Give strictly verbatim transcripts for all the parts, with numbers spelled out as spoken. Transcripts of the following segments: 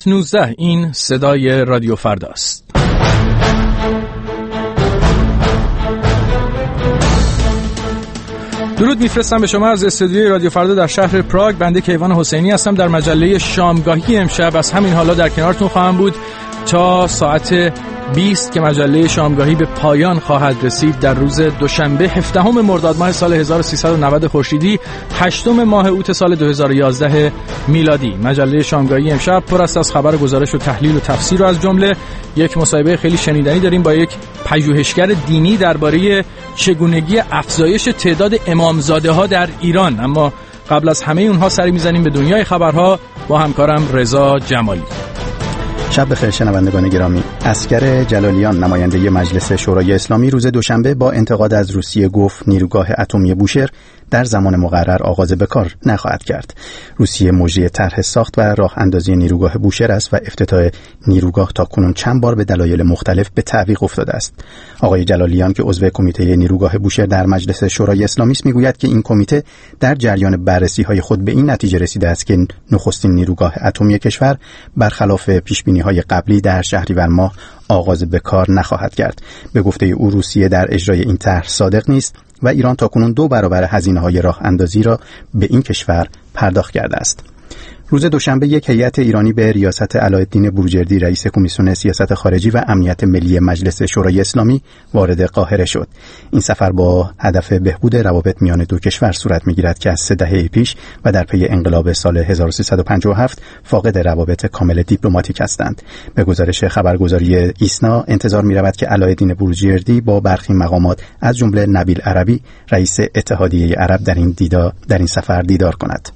هفت نوزده این صدای رادیو فردا است. درود میفرستم به شما از استودیوی رادیو فردا در شهر پراگ. بنده کیوان حسینی هستم. در مجله شامگاهی امشب از همین حالا در کنارتون خواهم بود تا ساعت بیست که مجله شامگاهی به پایان خواهد رسید در روز دوشنبه هفدهم مرداد ماه سال هزار و سیصد و نود خورشیدی، هشتم ماه اوت سال دو هزار و یازده میلادی. مجله شامگاهی امشب پر است از خبر، گزارش و تحلیل و تفسیر و از جمله یک مصاحبه خیلی شنیدنی داریم با یک پژوهشگر دینی درباره چگونگی افزایش تعداد امامزاده ها در ایران. اما قبل از همه اونها سری میزنیم به دنیای خبرها با همکارم رضا جمالی. شب بخیر شنوندگان گرامی. عسکر جلالیان نماینده مجلس شورای اسلامی روز دوشنبه با انتقاد از روسیه گفت نیروگاه اتمی بوشهر در زمان مقرر آغاز به کار نخواهد کرد. روسیه مجری طرح ساخت و راه اندازی نیروگاه بوشهر است و افتتاح نیروگاه تاکنون چند بار به دلایل مختلف به تعویق افتاده است. آقای جلالیان که عضو کمیته نیروگاه بوشهر در مجلس شورای اسلامی است میگوید که این کمیته در جریان بررسی‌های خود به این نتیجه رسیده است که نخستین نیروگاه اتمی کشور برخلاف پیش‌بینی‌های قبلی در شهریور ماه آغاز به کار نخواهد کرد. به گفته او روسیه در اجرای این طرح صادق نیست و ایران تاکنون دو برابر هزینه‌های راه اندازی را به این کشور پرداخت کرده است. روز دوشنبه یک هیئت ایرانی به ریاست علاءالدین بروجردی رئیس کمیسیون سیاست خارجی و امنیت ملی مجلس شورای اسلامی وارد قاهره شد. این سفر با هدف بهبود روابط میان دو کشور صورت می‌گیرد که از سه دهه پیش و در پی انقلاب سال هزار و سیصد و پنجاه و هفت فاقد روابط کامل دیپلماتیک هستند. به گزارش خبرگزاری ایسنا انتظار می‌رود که علاءالدین بروجردی با برخی مقامات از جمله نبیل عربی رئیس اتحادیه عرب در این دیدار در این سفر دیدار کند.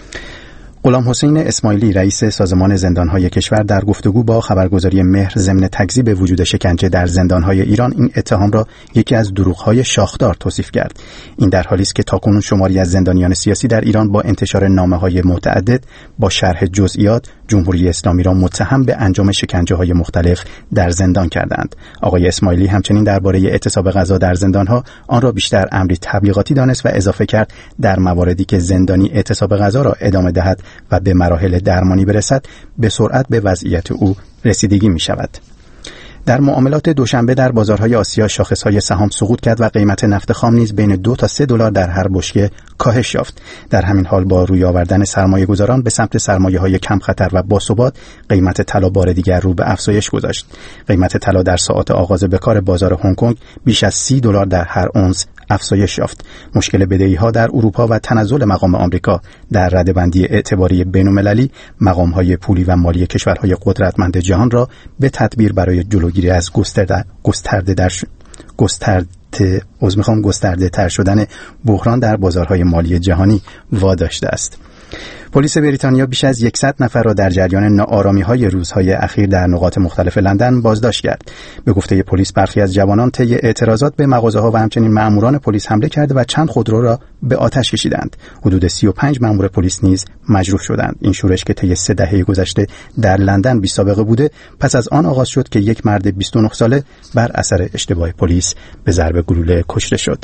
غلام حسین اسماعیلی رئیس سازمان زندانهای کشور در گفتگو با خبرگزاری مهر ضمن تکذیب وجود شکنجه در زندانهای ایران این اتهام را یکی از دروغ‌های شاخدار توصیف کرد. این در حالی است که تاکنون شماری از زندانیان سیاسی در ایران با انتشار نامه‌های متعدد با شرح جزئیات جمهوری اسلامی را متهم به انجام شکنجه‌های مختلف در زندان کردند. آقای اسماعیلی همچنین درباره اعتصاب غذا در زندانها آن را بیشتر امری تبلیغاتی دانست و اضافه کرد در مواردی که زندانی اعتصاب غذا را ادامه دهد و به مراحل درمانی برسد به سرعت به وضعیت او رسیدگی می شود. در معاملات دوشنبه در بازارهای آسیا شاخصهای سهام سقوط کرد و قیمت نفت خام نیز بین دو تا سه دلار در هر بشکه کاهش یافت. در همین حال با روی آوردن سرمایه‌گذاران به سمت سرمایه‌های کم خطر و باثبات قیمت طلا بار دیگر رو به افزایش گذاشت. قیمت طلا در ساعات آغاز به کار بازار هنگ کنگ بیش از سی دلار در هر اونس افزایش یافت. مشکل بدهی‌ها در اروپا و تنزل مقام آمریکا در رده‌بندی اعتباری بین‌المللی مقام‌های پولی و مالی کشورهای قدرتمند جهان را به تدبیر برای جلوگیری از گسترده گسترده در گسترده از میخوام گسترده تر شدن بحران در بازارهای مالی جهانی واداشته است. پلیس بریتانیا بیش از صد نفر را در جریان ناآرامی‌های روزهای اخیر در نقاط مختلف لندن بازداشت کرد. به گفته پلیس برخی از جوانان طی اعتراضات به مغازه‌ها و همچنین مأموران پلیس حمله کرده و چند خودرو را به آتش کشیدند. حدود سی و پنج مأمور پلیس نیز مجروح شدند. این شورش که طی سه دهه گذشته در لندن بی‌سابقه بوده، پس از آن آغاز شد که یک مرد بیست و نه ساله بر اثر اشتباه پلیس به ضرب گلوله کشته شد.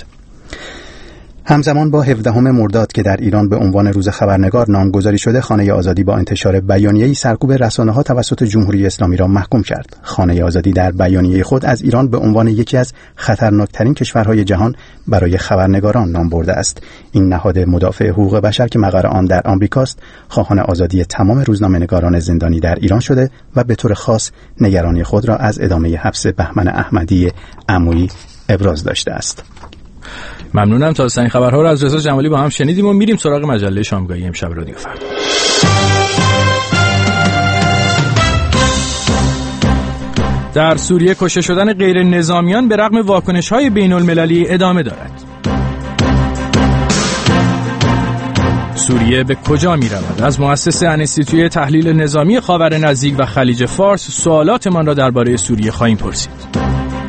همزمان با هفدهم مرداد که در ایران به عنوان روز خبرنگار نامگذاری شده، خانه آزادی با انتشار بیانیه‌ای سرکوب رسانه‌ها توسط جمهوری اسلامی را محکوم کرد. خانه آزادی در بیانیه خود از ایران به عنوان یکی از خطرناکترین کشورهای جهان برای خبرنگاران نام برده است. این نهاد مدافع حقوق بشر که مقر آن در آمریکاست، خواهان آزادی تمام روزنامه‌نگاران زندانی در ایران شده و به طور خاص نگرانی خود را از ادامه حبس بهمن احمدی عمویی ابراز داشته است. ممنونم. تا این خبرها رو از رضا جمالی با هم شنیدیم و میریم سراغ مجله شامگاهی امشب رادیو فردا. در سوریه کشته شدن غیر نظامیان به رغم واکنش‌های بین‌المللی ادامه دارد. سوریه به کجا می رود؟ از مؤسس انستیتوی تحلیل نظامی خاور نزدیک و خلیج فارس سوالاتمان را درباره سوریه خواهیم پرسید.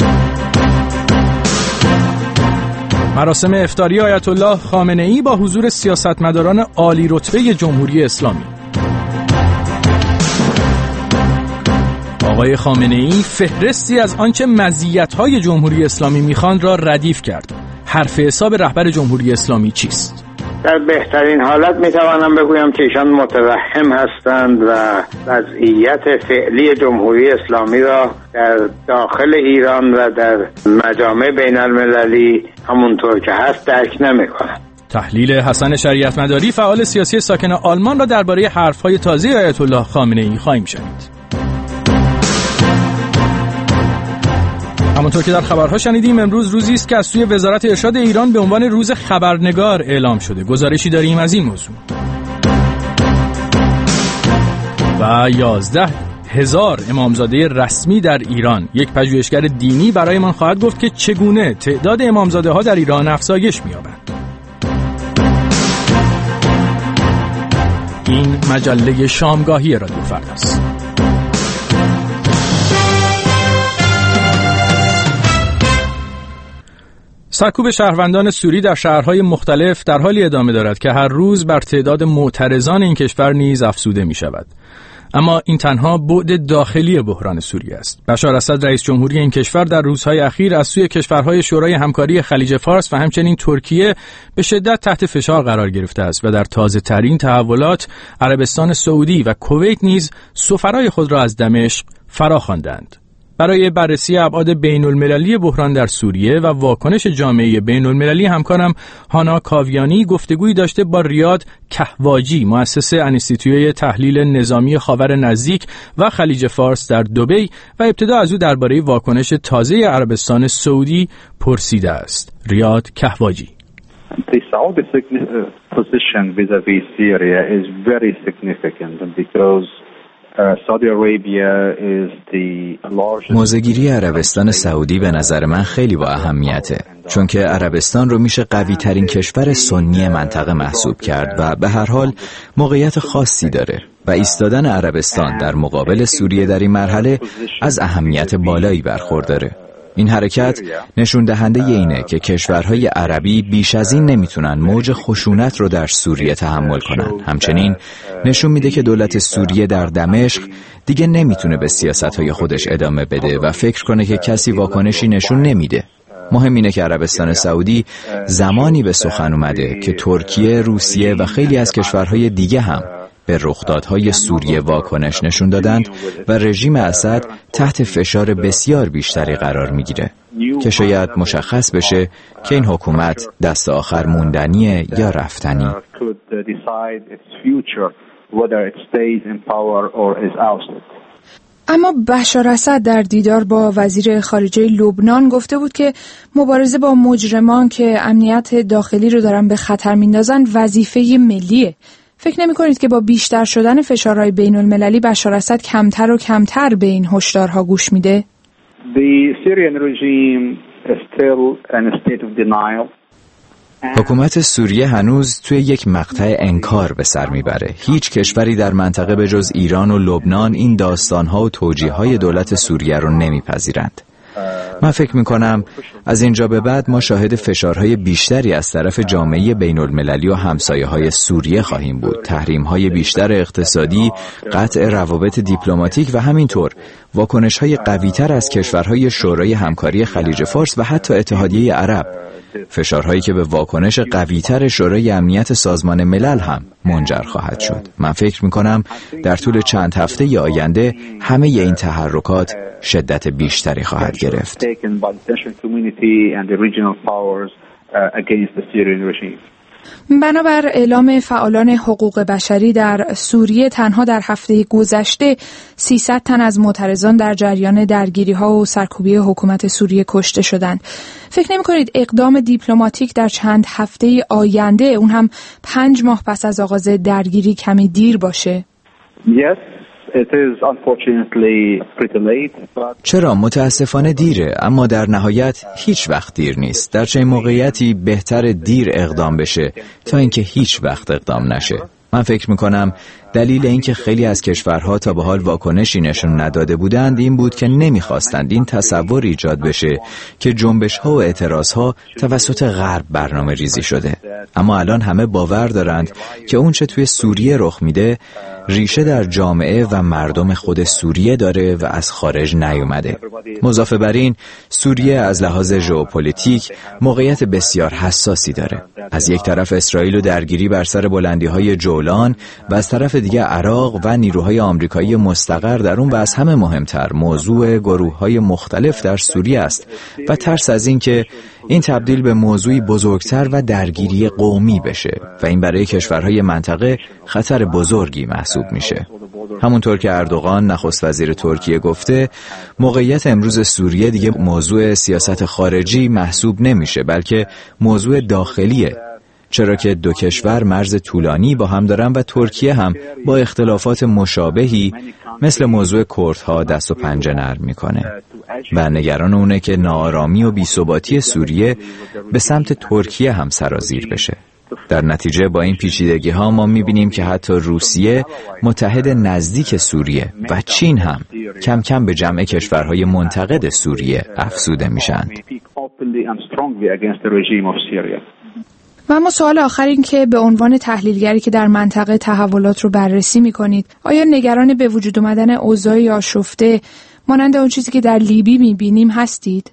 مراسم افطاری آیت الله خامنه‌ای با حضور سیاستمداران عالی رتبه جمهوری اسلامی. آقای خامنه‌ای فهرستی از آنچه مزیت‌های جمهوری اسلامی می‌خواند را ردیف کرد. حرف حساب رهبر جمهوری اسلامی چیست؟ در بهترین حالت میتوانم بگویم که ایشان متوهم هستند و وضعیت فعلی جمهوری اسلامی را در داخل ایران و در مجامع بین المللی همونطور که هست درک نمی‌کنند. تحلیل حسن شریعت مداری فعال سیاسی ساکن آلمان را درباره حرف‌های تازه آیت الله خامنه‌ای خواهیم شنید. همونطور که در خبرها شنیدیم امروز روزی است که از سوی وزارت ارشاد ایران به عنوان روز خبرنگار اعلام شده. گزارشی داریم از این موضوع. و یازده هزار امامزاده رسمی در ایران. یک پژوهشگر دینی برایمان خواهد گفت که چگونه تعداد امامزاده ها در ایران افزایش می‌یابد. این مجله شامگاهی رادیو فردا است. سرکوب شهروندان سوری در شهرهای مختلف در حالی ادامه دارد که هر روز بر تعداد معترضان این کشور نیز افزوده می شود. اما این تنها بعد داخلی بحران سوریه است. بشار اسد رئیس جمهوری این کشور در روزهای اخیر از سوی کشورهای شورای همکاری خلیج فارس و همچنین ترکیه به شدت تحت فشار قرار گرفته است و در تازه ترین تحولات عربستان سعودی و کویت نیز سفرای خود را از دمشق فرا خواندند. برای بررسی ابعاد بین‌المللی بحران در سوریه و واکنش جامعه بین‌المللی همکارم هانا کاویانی گفتگویی داشته با ریاد کهواجی، مؤسس انستیتوی تحلیل نظامی خاور نزدیک و خلیج فارس در دبی و ابتدا از او درباره واکنش تازه عربستان سعودی پرسیده است. ریاد کهواجی: The Saudi position vis-a-vis Syria is very significant because موضع‌گیری عربستان سعودی به نظر من خیلی با اهمیته، چون که عربستان رو میشه قوی ترین کشور سنی منطقه محسوب کرد و به هر حال موقعیت خاصی داره و ایستادن عربستان در مقابل سوریه در این مرحله از اهمیت بالایی برخورداره. این حرکت نشون دهنده اینه که کشورهای عربی بیش از این نمیتونن موج خشونت رو در سوریه تحمل کنن. همچنین نشون میده که دولت سوریه در دمشق دیگه نمیتونه به سیاستهای خودش ادامه بده و فکر کنه که کسی واکنشی نشون نمیده. مهم اینه که عربستان سعودی زمانی به سخن اومده که ترکیه، روسیه و خیلی از کشورهای دیگه هم به رخدادهای سوریه واکنش نشون دادند و رژیم اسد تحت فشار بسیار بیشتری قرار میگیره که شاید مشخص بشه که این حکومت دست آخر موندنیه یا رفتنی. اما بشار اسد در دیدار با وزیر خارجه لبنان گفته بود که مبارزه با مجرمان که امنیت داخلی رو دارن به خطر میندازن وظیفه ملیه. فکر نمی کنید که با بیشتر شدن فشارهای بین المللی بشار اسد کمتر و کمتر به این هشدارها گوش میده؟ حکومت سوریه هنوز توی یک مقطع انکار به سر میبره. هیچ کشوری در منطقه به جز ایران و لبنان این داستانها و توجیههای دولت سوریه رو نمیپذیرند. من فکر میکنم از اینجا به بعد ما شاهد فشارهای بیشتری از طرف جامعه بین المللی و همسایه های سوریه خواهیم بود. تحریم‌های بیشتر اقتصادی، قطع روابط دیپلماتیک و همینطور واکنش‌های قوی‌تر از کشورهای شورای همکاری خلیج فارس و حتی اتحادیه عرب. فشارهایی که به واکنش قوی‌تر شورای امنیت سازمان ملل هم منجر خواهد شد. من فکر میکنم در طول چند هفته آینده همه این تحرکات شدت بیشتری خواهد گرفت. بنابر اعلام فعالان حقوق بشری در سوریه تنها در هفته گذشته سیصد تن از معترضان در جریان درگیری‌ها و سرکوبی حکومت سوریه کشته شدند. فکر نمی‌کنید اقدام دیپلماتیک در چند هفته آینده، اون هم پنج ماه پس از آغاز درگیری، کمی دیر باشه؟ Yes. It is unfortunately pretty late, but... چرا؟ متاسفانه دیره، اما در نهایت هیچ وقت دیر نیست. در چه موقعیتی بهتر دیر اقدام بشه تا اینکه هیچ وقت اقدام نشه. من فکر میکنم دلیل اینکه خیلی از کشورها تا به حال واکنشی نشون نداده بودند این بود که نمیخواستند این تصور ایجاد بشه که جنبش‌ها و اعتراضها توسط غرب برنامه ریزی شده. اما الان همه باور دارند که اون چه توی سوریه رخ میده ریشه در جامعه و مردم خود سوریه داره و از خارج نیومده. مضافه بر این، سوریه از لحاظ ژئوپلیتیک موقعیت بسیار حساسی داره. از یک طرف اسرائیل و درگیری بر سر بلندی‌های جولان و از طرف دیگه عراق و نیروهای آمریکایی مستقر در اون و از همه مهمتر موضوع گروه‌های مختلف در سوریه است و ترس از این که این تبدیل به موضوعی بزرگتر و درگیری قومی بشه و این برای کشورهای منطقه خطر بزرگی محسوب میشه. همونطور که اردوغان نخست وزیر ترکیه گفته، موقعیت امروز سوریه دیگه موضوع سیاست خارجی محسوب نمیشه بلکه موضوع داخلیه، چرا که دو کشور مرز طولانی با هم دارن و ترکیه هم با اختلافات مشابهی مثل موضوع کردها دست و پنجه نرم میکنه و نگران اونه که ناآرامی و بی‌ثباتی سوریه به سمت ترکیه هم سرازیر بشه. در نتیجه با این پیچیدگی ها ما میبینیم که حتی روسیه متحد نزدیک سوریه و چین هم کم کم به جمع کشورهای منتقد سوریه افزوده میشن. و اما سوال آخر این که به عنوان تحلیلگری که در منطقه تحولات رو بررسی میکنید، آیا نگران به وجود آمدن اوضاعی آشفته مانند اون چیزی که در لیبی میبینیم هستید؟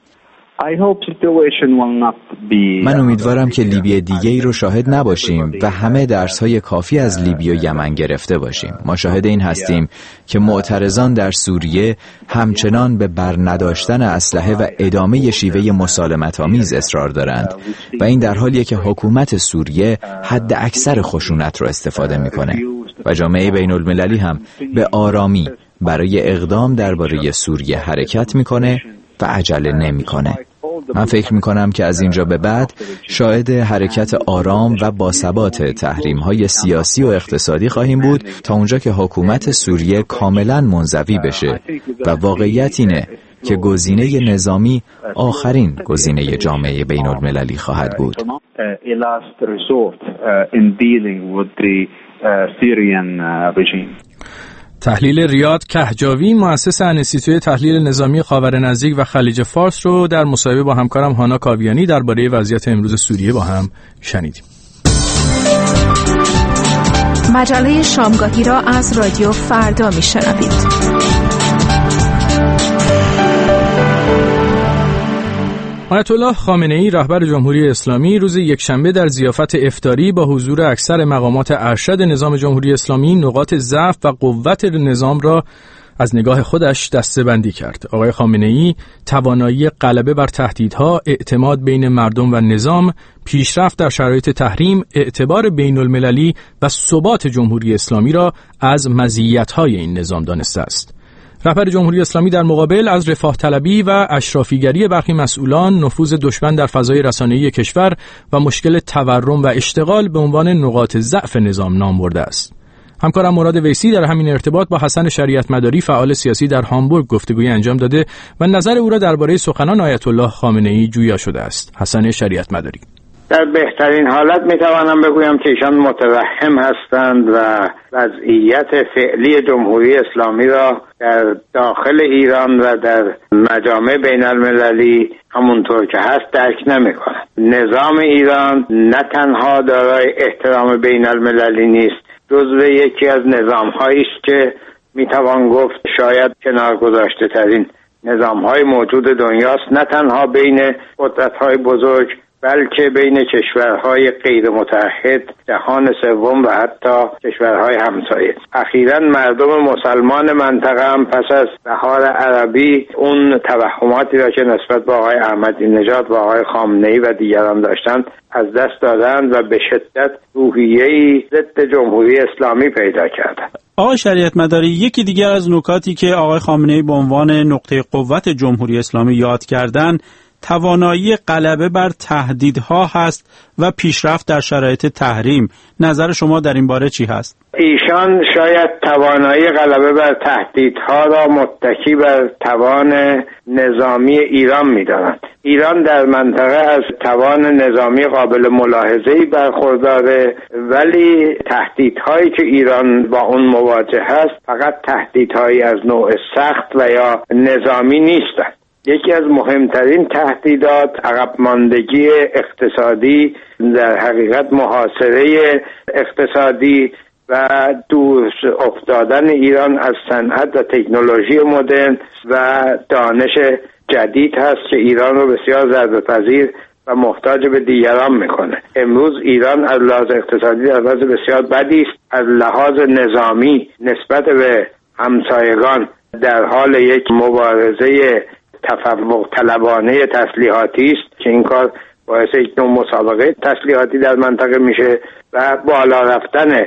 من امیدوارم که لیبی دیگه ای رو شاهد نباشیم و همه درس‌های کافی از لیبی و یمن گرفته باشیم. ما شاهد این هستیم که معترضان در سوریه همچنان به برنداشتن اسلحه و ادامه شیوه مسالمت‌آمیز اصرار دارند و این در حالیه که حکومت سوریه حد اکثر خشونت رو استفاده می‌کنه و جامعه بین‌المللی هم به آرامی برای اقدام درباره سوریه حرکت می‌کنه و عجله نمی‌کنه. من فکر می‌کنم که از اینجا به بعد شاهد حرکت آرام و باثبات تحریم‌های سیاسی و اقتصادی خواهیم بود تا اونجا که حکومت سوریه کاملاً منزوی بشه و واقعیت اینه که گزینه نظامی آخرین گزینه جامعه بین‌المللی خواهد بود. تحلیل ریاض کهجاوی، مؤسس انستیتوی تحلیل نظامی خاور نزدیک و خلیج فارس رو در مصاحبه با همکارم هانا کاویانی درباره وضعیت امروز سوریه با هم شنیدیم. مجله شامگاهی را از رادیو فردا میشنوید. آیت الله خامنه‌ای رهبر جمهوری اسلامی روز یکشنبه در ضیافت افطاری با حضور اکثر مقامات ارشد نظام جمهوری اسلامی نقاط ضعف و قوت نظام را از نگاه خودش دسته‌بندی کرد. آقای خامنه‌ای توانایی غلبه بر تهدیدها، اعتماد بین مردم و نظام، پیشرفت در شرایط تحریم، اعتبار بین‌المللی و ثبات جمهوری اسلامی را از مزیت‌های این نظام دانسته است. رهبر جمهوری اسلامی در مقابل از رفاه طلبی و اشرافیگری برخی مسئولان، نفوذ دشمن در فضای رسانه‌ای کشور و مشکل تورم و اشتغال به عنوان نقاط ضعف نظام نام برده است. همکارم مراد ویسی در همین ارتباط با حسن شریعت مداری فعال سیاسی در هامبورگ گفتگوی انجام داده و نظر او را درباره سخنان آیت الله خامنه‌ای جویا شده است. حسن شریعت مداری: در بهترین حالت میتوانم بگویم که ایشان متوهم هستند و وضعیت فعلی جمهوری اسلامی را در داخل ایران و در مجامع بین المللی همونطور که هست درک نمی کنند. نظام ایران نه تنها دارای احترام بین المللی نیست، جزو یکی از نظام هایی است که میتوان گفت شاید کنار گذاشته ترین نظام های موجود دنیاست، نه تنها بین قدرت های بزرگ بلکه بین کشورهای غیر متحد، جهان سوم و حتی کشورهای همسایه. اخیراً مردم مسلمان منطقه هم پس از بهار عربی اون توهماتی را که نسبت به آقای احمدی نژاد و آقای خامنه‌ای و دیگران داشتند از دست دادند و به شدت روحیه‌ای ضد جمهوری اسلامی پیدا کردند. آقای شریعت مداری، یکی دیگر از نکاتی که آقای خامنه‌ای به عنوان نقطه قوت جمهوری اسلامی یاد کردن توانایی غلبه بر تهدیدها هست و پیشرفت در شرایط تحریم. نظر شما در این باره چی هست؟ ایشان شاید توانایی غلبه بر تهدیدها را متکی بر توان نظامی ایران می‌دانند. ایران در منطقه از توان نظامی قابل ملاحظه‌ای برخورداره، ولی تهدیدهایی که ایران با اون مواجه هست فقط تهدیدهایی از نوع سخت و یا نظامی نیستند. یکی از مهمترین تهدیدات عقب ماندگی اقتصادی، در حقیقت محاصره اقتصادی و دور افتادن ایران از صنعت و تکنولوژی مدرن و دانش جدید هست که ایران رو بسیار ضربه‌پذیر و محتاج به دیگران میکنه. امروز ایران از لحاظ اقتصادی در وضع بسیار بدی است. از لحاظ نظامی نسبت به همسایگان در حال یک مبارزه تفوق طلبانه تسلیحاتی است که این کار باعث یک نوع مسابقه تسلیحاتی در منطقه میشه و بالا رفتن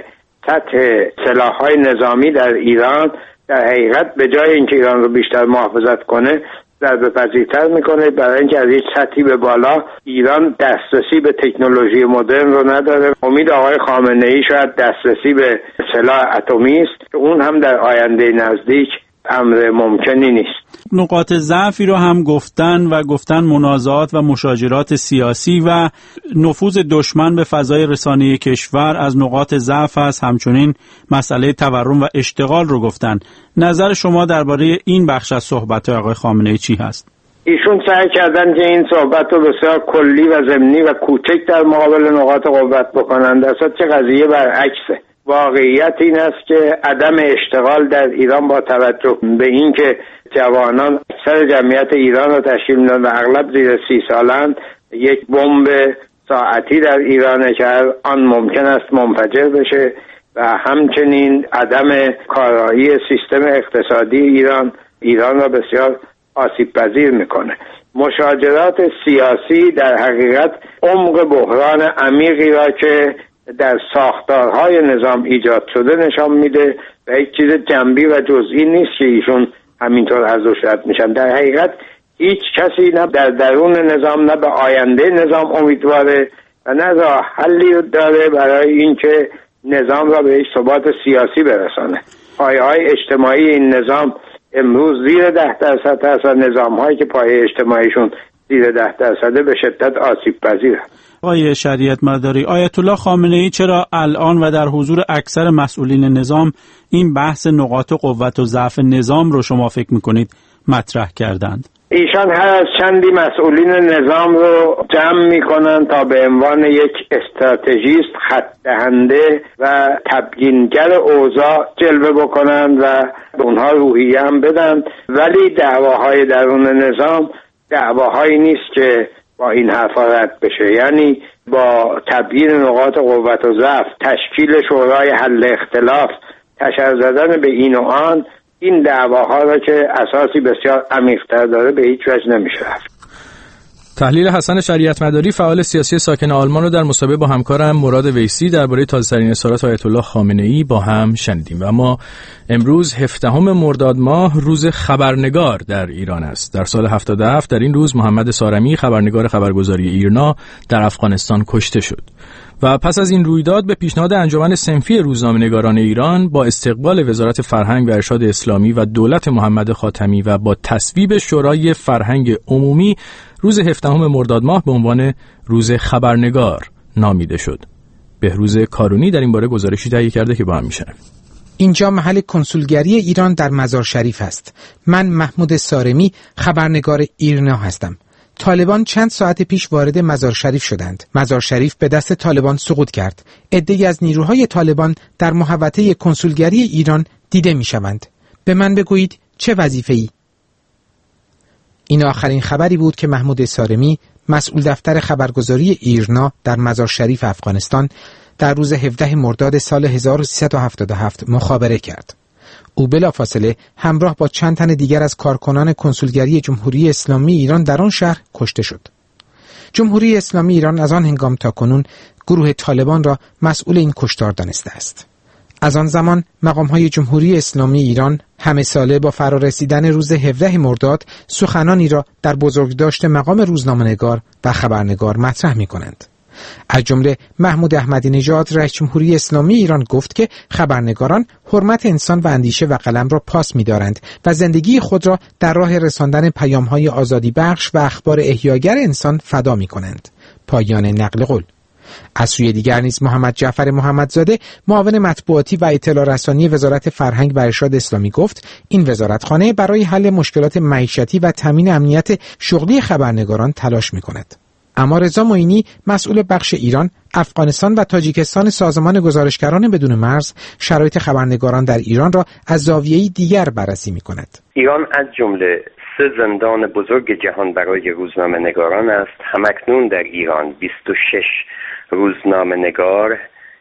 سطح سلاح‌های نظامی در ایران در حقیقت به جای اینکه ایران رو بیشتر محافظت کنه ضربه‌پذیرتر میکنه، برای اینکه از یک سطحی به بالا ایران دسترسی به تکنولوژی مدرن رو نداره. امید آقای خامنه‌ای شاید دسترسی به سلاح اتمی است که اون هم در آینده نزدیک امر ممکنی نیست. نقاط ضعفی رو هم گفتن و گفتن منازعات و مشاجرات سیاسی و نفوذ دشمن به فضای رسانه‌ای کشور از نقاط ضعف است. همچنین مسئله تورم و اشتغال رو گفتن. نظر شما درباره این بخش از صحبت آقای خامنه‌ای چی هست؟ ایشون سعی کردن که این صحبت رو بسیار کلی و ضمنی و کوچک در مقابل نقاط قوت بکنند، در صورتی که قضیه برعکسه. واقعیت این است که عدم اشتغال در ایران با توجه به اینکه جوانان اکثر جمعیت ایران را تشکیل میدن و اغلب زیر سی سالند، یک بمب ساعتی در ایرانه که آن ممکن است منفجر بشه و همچنین عدم کارایی سیستم اقتصادی ایران ایران را بسیار آسیب پذیر میکنه. مشاجرات سیاسی در حقیقت عمق بحران عمیقی را که در ساختارهای نظام ایجاد شده نشان میده و یک چیز جنبی و جزئی نیست که ایشون همینطور ازش رد میشن. در حقیقت هیچ کسی نه در درون نظام نه به آینده نظام امیدواره و نه راه حلی داره برای اینکه نظام را به یک ثبات سیاسی برسانه. پایه‌های اجتماعی این نظام امروز زیر ده درصد هست و نظام‌هایی که پایه اجتماعیشون زیر ده درصده به شدت آسیب پذیره. آقای شریعت مداری، آیت الله خامنه‌ای چرا الان و در حضور اکثر مسئولین نظام این بحث نقاط قوت و ضعف نظام رو شما فکر میکنید مطرح کردند؟ ایشان هر از چندی مسئولین نظام رو جمع میکنن تا به عنوان یک استراتژیست خط دهنده و تبیینگر اوضاع جلوه بکنن و به اونها روحیه هم بدن، ولی دعواهای درون نظام دعواهایی نیست که با این حرفا رد بشه. یعنی با تبیین نقاط قوت و ضعف، تشکیل شورای حل اختلاف، تشر زدن به این و آن، این دعواها را که اساسی بسیار عمیق‌تر داره به هیچ وجه نمیشه رفت. تحلیل حسن شریعت مداری، فعال سیاسی ساکن آلمان، رو در مصاحبه با همکارم مراد ویسی درباره تازه‌ترین اظهارات آیت الله خامنه‌ای با هم شنیدیم. و اما امروز هفدهم مرداد ماه روز خبرنگار در ایران است. در سال هفتاد و هفت در این روز محمد سارمی، خبرنگار خبرگزاری ایرنا، در افغانستان کشته شد. و پس از این رویداد به پیشنهاد انجمن صنفی روزنامه‌نگاران ایران با استقبال وزارت فرهنگ و ارشاد اسلامی و دولت محمد خاتمی و با تصویب شورای فرهنگ عمومی، روز هفدهم مرداد ماه به عنوان روز خبرنگار نامیده شد. بهروز کارونی در این باره گزارشی تهیه کرده که با هم میشنویم. اینجا محل کنسولگری ایران در مزار شریف است. من محمود سارمی، خبرنگار ایرنا هستم. طالبان چند ساعت پیش وارد مزار شریف شدند. مزار شریف به دست طالبان سقوط کرد. عده‌ای از نیروهای طالبان در محوطه کنسولگری ایران دیده می‌شوند. به من بگویید چه وظیفه‌ای؟ این آخرین خبری بود که محمود سارمی، مسئول دفتر خبرگزاری ایرنا در مزار شریف افغانستان، در روز هفدهم مرداد سال هزار و سیصد و هفتاد و هفت مخابره کرد. او بلافاصله همراه با چند تن دیگر از کارکنان کنسولگری جمهوری اسلامی ایران در آن شهر کشته شد. جمهوری اسلامی ایران از آن هنگام تا کنون گروه طالبان را مسئول این کشتار دانسته است. از آن زمان مقام‌های جمهوری اسلامی ایران همه ساله با فرارسیدن روز هفدهم مرداد سخنانی را در بزرگداشت مقام روزنامه‌نگار و خبرنگار مطرح می‌کنند. از جمله محمود احمدی نژاد رئیس جمهوری اسلامی ایران گفت که خبرنگاران حرمت انسان و اندیشه و قلم را پاس می‌دارند و زندگی خود را در راه رساندن پیام‌های آزادی بخش و اخبار احیاگر انسان فدا می‌کنند. پایان نقل قول. از سوی دیگر نیز محمد جعفر محمدزاده معاون مطبوعاتی و اطلاع رسانی وزارت فرهنگ و ارشاد اسلامی گفت این وزارتخانه برای حل مشکلات معیشتی و تامین امنیت شغلی خبرنگاران تلاش می‌کند. اما رضا معینی مسئول بخش ایران، افغانستان و تاجیکستان سازمان گزارشگران بدون مرز شرایط خبرنگاران در ایران را از زاویه‌ای دیگر بررسی می‌کند. ایران از جمله سه زندان بزرگ جهان برای روزنامه‌نگاران است. همکنون در ایران بیست و شش روزنامه‌نگار،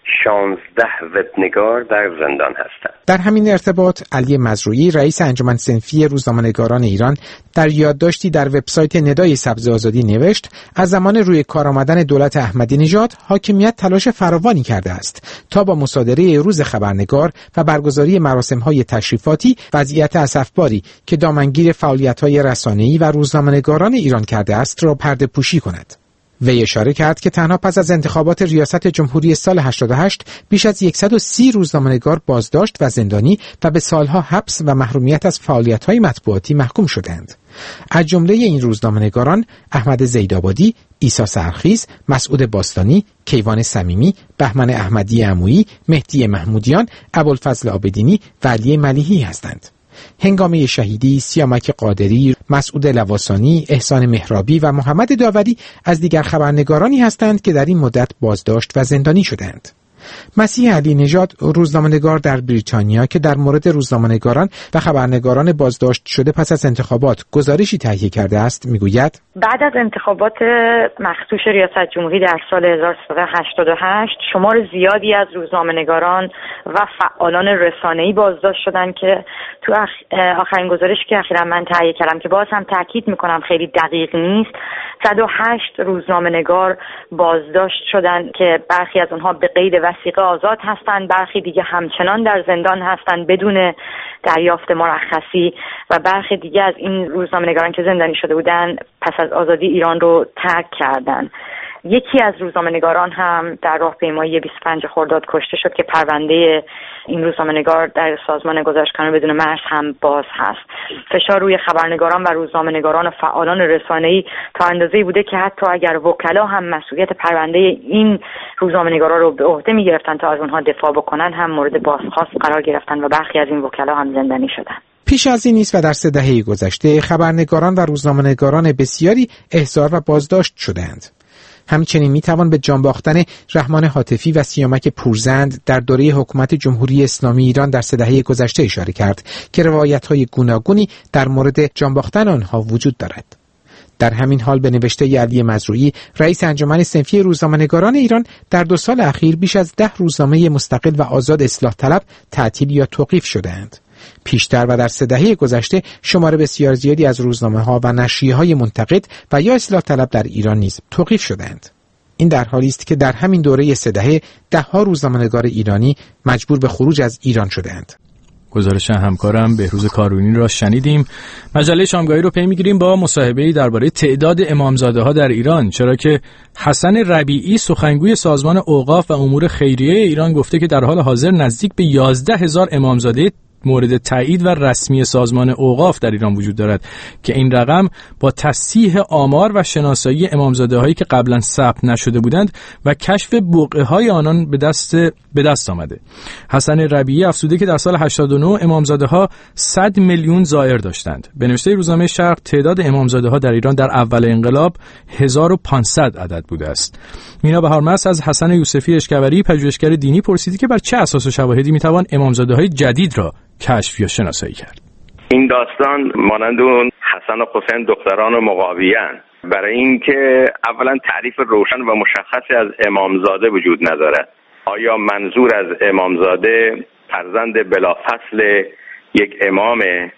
شانزده وبنگار در زندان هستند. در همین ارتباط علی مزروعی رئیس انجمن صنفی روزنامه‌نگاران ایران در یادداشتی در وبسایت ندای سبز آزادی نوشت از زمان روی کار آمدن دولت احمدی نژاد حاکمیت تلاش فراوانی کرده است تا با مصادره روز خبرنگار و برگزاری مراسم‌های تشریفاتی وضعیت اسفباری که دامنگیر فعالیت‌های رسانه‌ای و روزنامه‌نگاران ایران کرده است را پرده پوشی کند. وی اشاره کرد که تنها پس از انتخابات ریاست جمهوری سال هشتاد و هشت بیش از صد و سی روزنامه‌نگار بازداشت و زندانی و به سالها حبس و محرومیت از فعالیت‌های مطبوعاتی محکوم شدند. از جمله این روزنامه‌نگاران احمد زیدآبادی، عیسی سرخیز، مسعود باستانی، کیوان صمیمی، بهمن احمدی عمویی، مهدی محمودیان، ابوالفضل عابدینی و علی ملیحی هستند. هنگامه شهیدی، سیامک قادری، مسعود لواسانی، احسان مهرابی و محمد داوری از دیگر خبرنگارانی هستند که در این مدت بازداشت و زندانی شدند. مسیح علی نژاد روزنامه‌نگار در بریتانیا که در مورد روزنامه‌نگاران و خبرنگاران بازداشت شده پس از انتخابات گزارشی تهیه کرده است میگوید بعد از انتخابات مخصوص ریاست جمهوری در سال هزار و سیصد و هشتاد و هشت شمار زیادی از روزنامه‌نگاران و فعالان رسانه‌ای بازداشت شدند که تو آخرین گزارشی که اخیراً من تهیه کردم که باز هم تاکید میکنم خیلی دقیق نیست، صد و هشت روزنامه‌نگار بازداشت شدند که برخی از اونها به قید وثیقه آزاد هستند، برخی دیگه همچنان در زندان هستند بدون دریافت مرخصی و برخی دیگه از این روزنامه‌نگاران که زندانی شده بودند پس از آزادی ایران رو ترک کردند. یکی از روزنامه‌نگاران هم در راهپیمایی بیست و پنجم خرداد کشته شد که پرونده این روزنامه‌نگار در سازمان گزارشگران بدون مرز هم باز هست. فشار روی خبرنگاران و روزنامه‌نگاران و فعالان رسانه‌ای تا اندازه‌ای بوده که حتی اگر وکلا هم مسئولیت پرونده این روزنامه‌نگارا رو به عهده می‌گرفتن تا از اونها دفاع بکنن هم مورد بازخواست قرار گرفتن و برخی از این وکلا هم زندانی شدن. پیش از این نیز و در سه دهه گذشته خبرنگاران و روزنامه‌نگاران بسیاری احضار و بازداشت شدند. همچنین میتوان به جان باختن رحمان حاتفی و سیامک پورزند در دوره حکومت جمهوری اسلامی ایران در سه دهه گذشته اشاره کرد که روایت‌های گوناگونی در مورد جان باختن آنها وجود دارد. در همین حال به نوشته علی مزروعی رئیس انجمن صنفی روزنامه‌نگاران ایران در دو سال اخیر بیش از ده روزنامه مستقل و آزاد اصلاح طلب تعطیل یا توقیف شده‌اند. پیشتر و در سه دهه گذشته شمار بسیار زیادی از روزنامه‌ها و نشریه‌های منتقد و یا اصلاح طلب در ایران نیز توقیف شدند. این در حالی است که در همین دوره سه دهه ده‌ها روزنامه‌نگار ایرانی مجبور به خروج از ایران شدند. گزارش همکارم بهروز کارونی را شنیدیم. مجله شامگاهی رو پی می‌گیریم با مصاحبه‌ای درباره تعداد امامزاده‌ها در ایران، چرا که حسن ربیعی سخنگوی سازمان اوقاف و امور خیریه ایران گفته که در حال حاضر نزدیک به یازده هزار امامزاده مورد تایید و رسمی سازمان اوقاف در ایران وجود دارد که این رقم با تصحیح آمار و شناسایی امامزاده هایی که قبلا ثبت نشده بودند و کشف بقعه های آنان به دست به دست آمده. حسن ربیعی افزوده که در سال هشتاد و نه امامزاده ها صد میلیون زائر داشتند. به نوشته روزنامه شرق تعداد امامزاده ها در ایران در اول انقلاب هزار و پانصد عدد بوده است. مینا بهارمس از حسن یوسفی اشکوری پژوهشگر دینی پرسید که بر چه اساس و شواهدی میتوان امامزاده های جدید را کشف یا شناسایی کرد. این داستان مانند اون حسن و حسین دختران و مقاویه‌اند، برای اینکه اولا تعریف روشن و مشخصی از امامزاده وجود ندارد. آیا منظور از امامزاده فرزند بلافصل یک امامه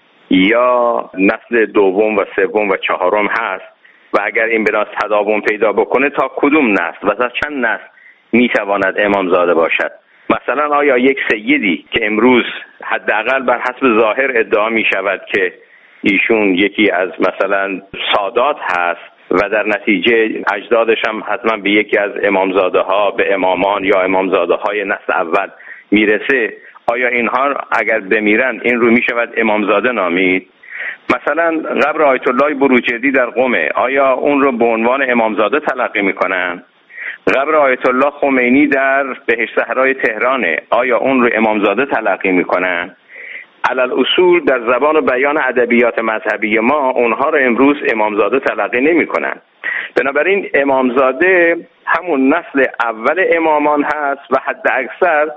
یا نسل دوم و سوم و چهارم هست و اگر این بنا تداوم پیدا بکنه تا کدوم نسل و تا چند نسل میتواند امامزاده باشد؟ مثلا آیا یک سیدی که امروز حداقل بر حسب ظاهر ادعا می شود که ایشون یکی از مثلا سادات هست و در نتیجه اجدادش هم حتما به یکی از امامزاده ها، به امامان یا امامزاده های نسل اول میرسه، آیا اینها اگر بمیرن این رو می شود امامزاده نامید؟ مثلا قبر آیت الله بروجردی در قم، آیا اون رو به عنوان امامزاده تلقی میکنن؟ قبر آیت الله خمینی در بهشت صحرای تهرانه، آیا اون رو امامزاده تلقی میکنن؟ علل اصول در زبان و بیان ادبیات مذهبی ما اونها رو امروز امامزاده تلقی نمیکنن. بنابراین امامزاده همون نسل اول امامان هست و حد اکثر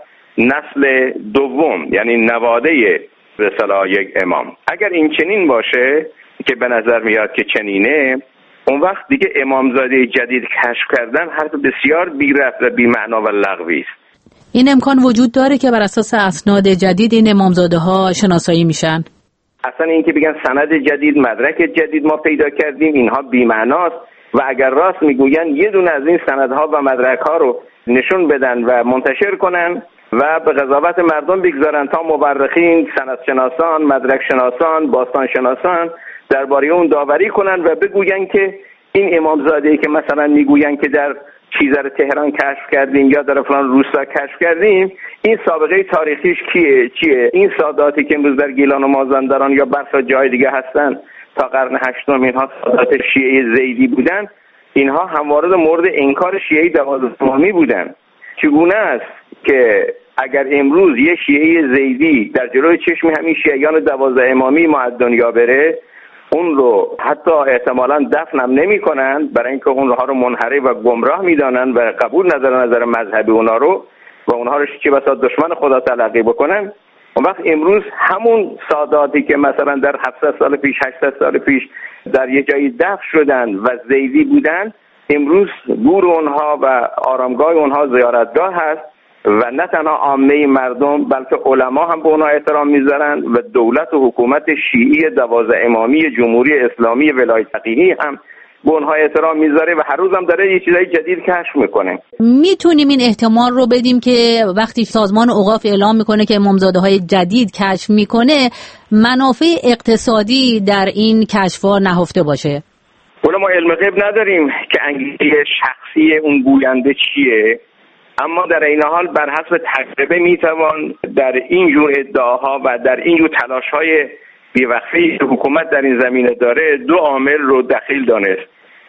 نسل دوم، یعنی نواده به اصطلاح یک امام. اگر این چنین باشه که به نظر میاد که چنینه، اون وقت دیگه امامزاده جدید کشف کردن حرف بسیار بی ربط و بی معنا و لغوی است. این امکان وجود داره که بر اساس اسناد جدید این امامزاده ها شناسایی میشن؟ اصلا این که بگن سند جدید، مدرک جدید ما پیدا کردیم، اینها بی معناست و اگر راست میگوین یه دونه از این سندها و مدرک ها رو نشون بدن و منتشر کنن و به قضاوت مردم بگذارن تا مورخین، سندشناسان، مدرک شناسان، باستان شناسان درباره اون داوری کنن و بگوین که این امامزاده‌ای که مثلا میگوین که در چیزر تهران کشف کردیم یا در فلان روستا کشف کردیم، این سابقه تاریخیش کیه چیه؟ این ساداتی که امروز در گیلان و مازندران یا برخی جای دیگه هستن تا قرن هشتم اینها سادات شیعه زیدی بودن، اینها همواره مورد انکار شیعه دوازدهمی بودن. چگونه است که اگر امروز یه شیعه زیدی در جلوی چشم همین شیعیان دوازده امامی ما از دنیا بره، اون رو حتی احتمالاً دفنم نمی کنن، برای اینکه اونها رو منحرف و گمراه میدانن و قبول ندارن نظر مذهبی اونا رو و اونها رو چه بسا دشمن خدا تلقی بکنن. اون وقت امروز همون ساداتی که مثلا در هفتصد سال پیش، هشتصد سال پیش در یه جایی دفن شدن و زیدی بودن، امروز گور اونها و آرامگاه اونها زیارتگاه هست و نه تنها عامه مردم بلکه علما هم به اونها احترام میذارن و دولت و حکومت شیعی دوازده امامی جمهوری اسلامی ولایت فقیهی هم به اونها احترام میذاره و هر روز هم داره یه چیزای جدید کشف میکنه. میتونیم این احتمال رو بدیم که وقتی سازمان اوقاف اعلام میکنه که امامزاده های جدید کشف میکنه، منافع اقتصادی در این کشف‌ها نهفته باشه؟ ولی ما علم غیب نداریم که انگیزه شخصی اون گوینده چیه، اما در این حال بر حسب تجربه میتوان در این جور ادعاها و در این جور تلاش‌های بی‌وقفه‌ای که حکومت در این زمینه داره دو عامل رو دخیل دانست.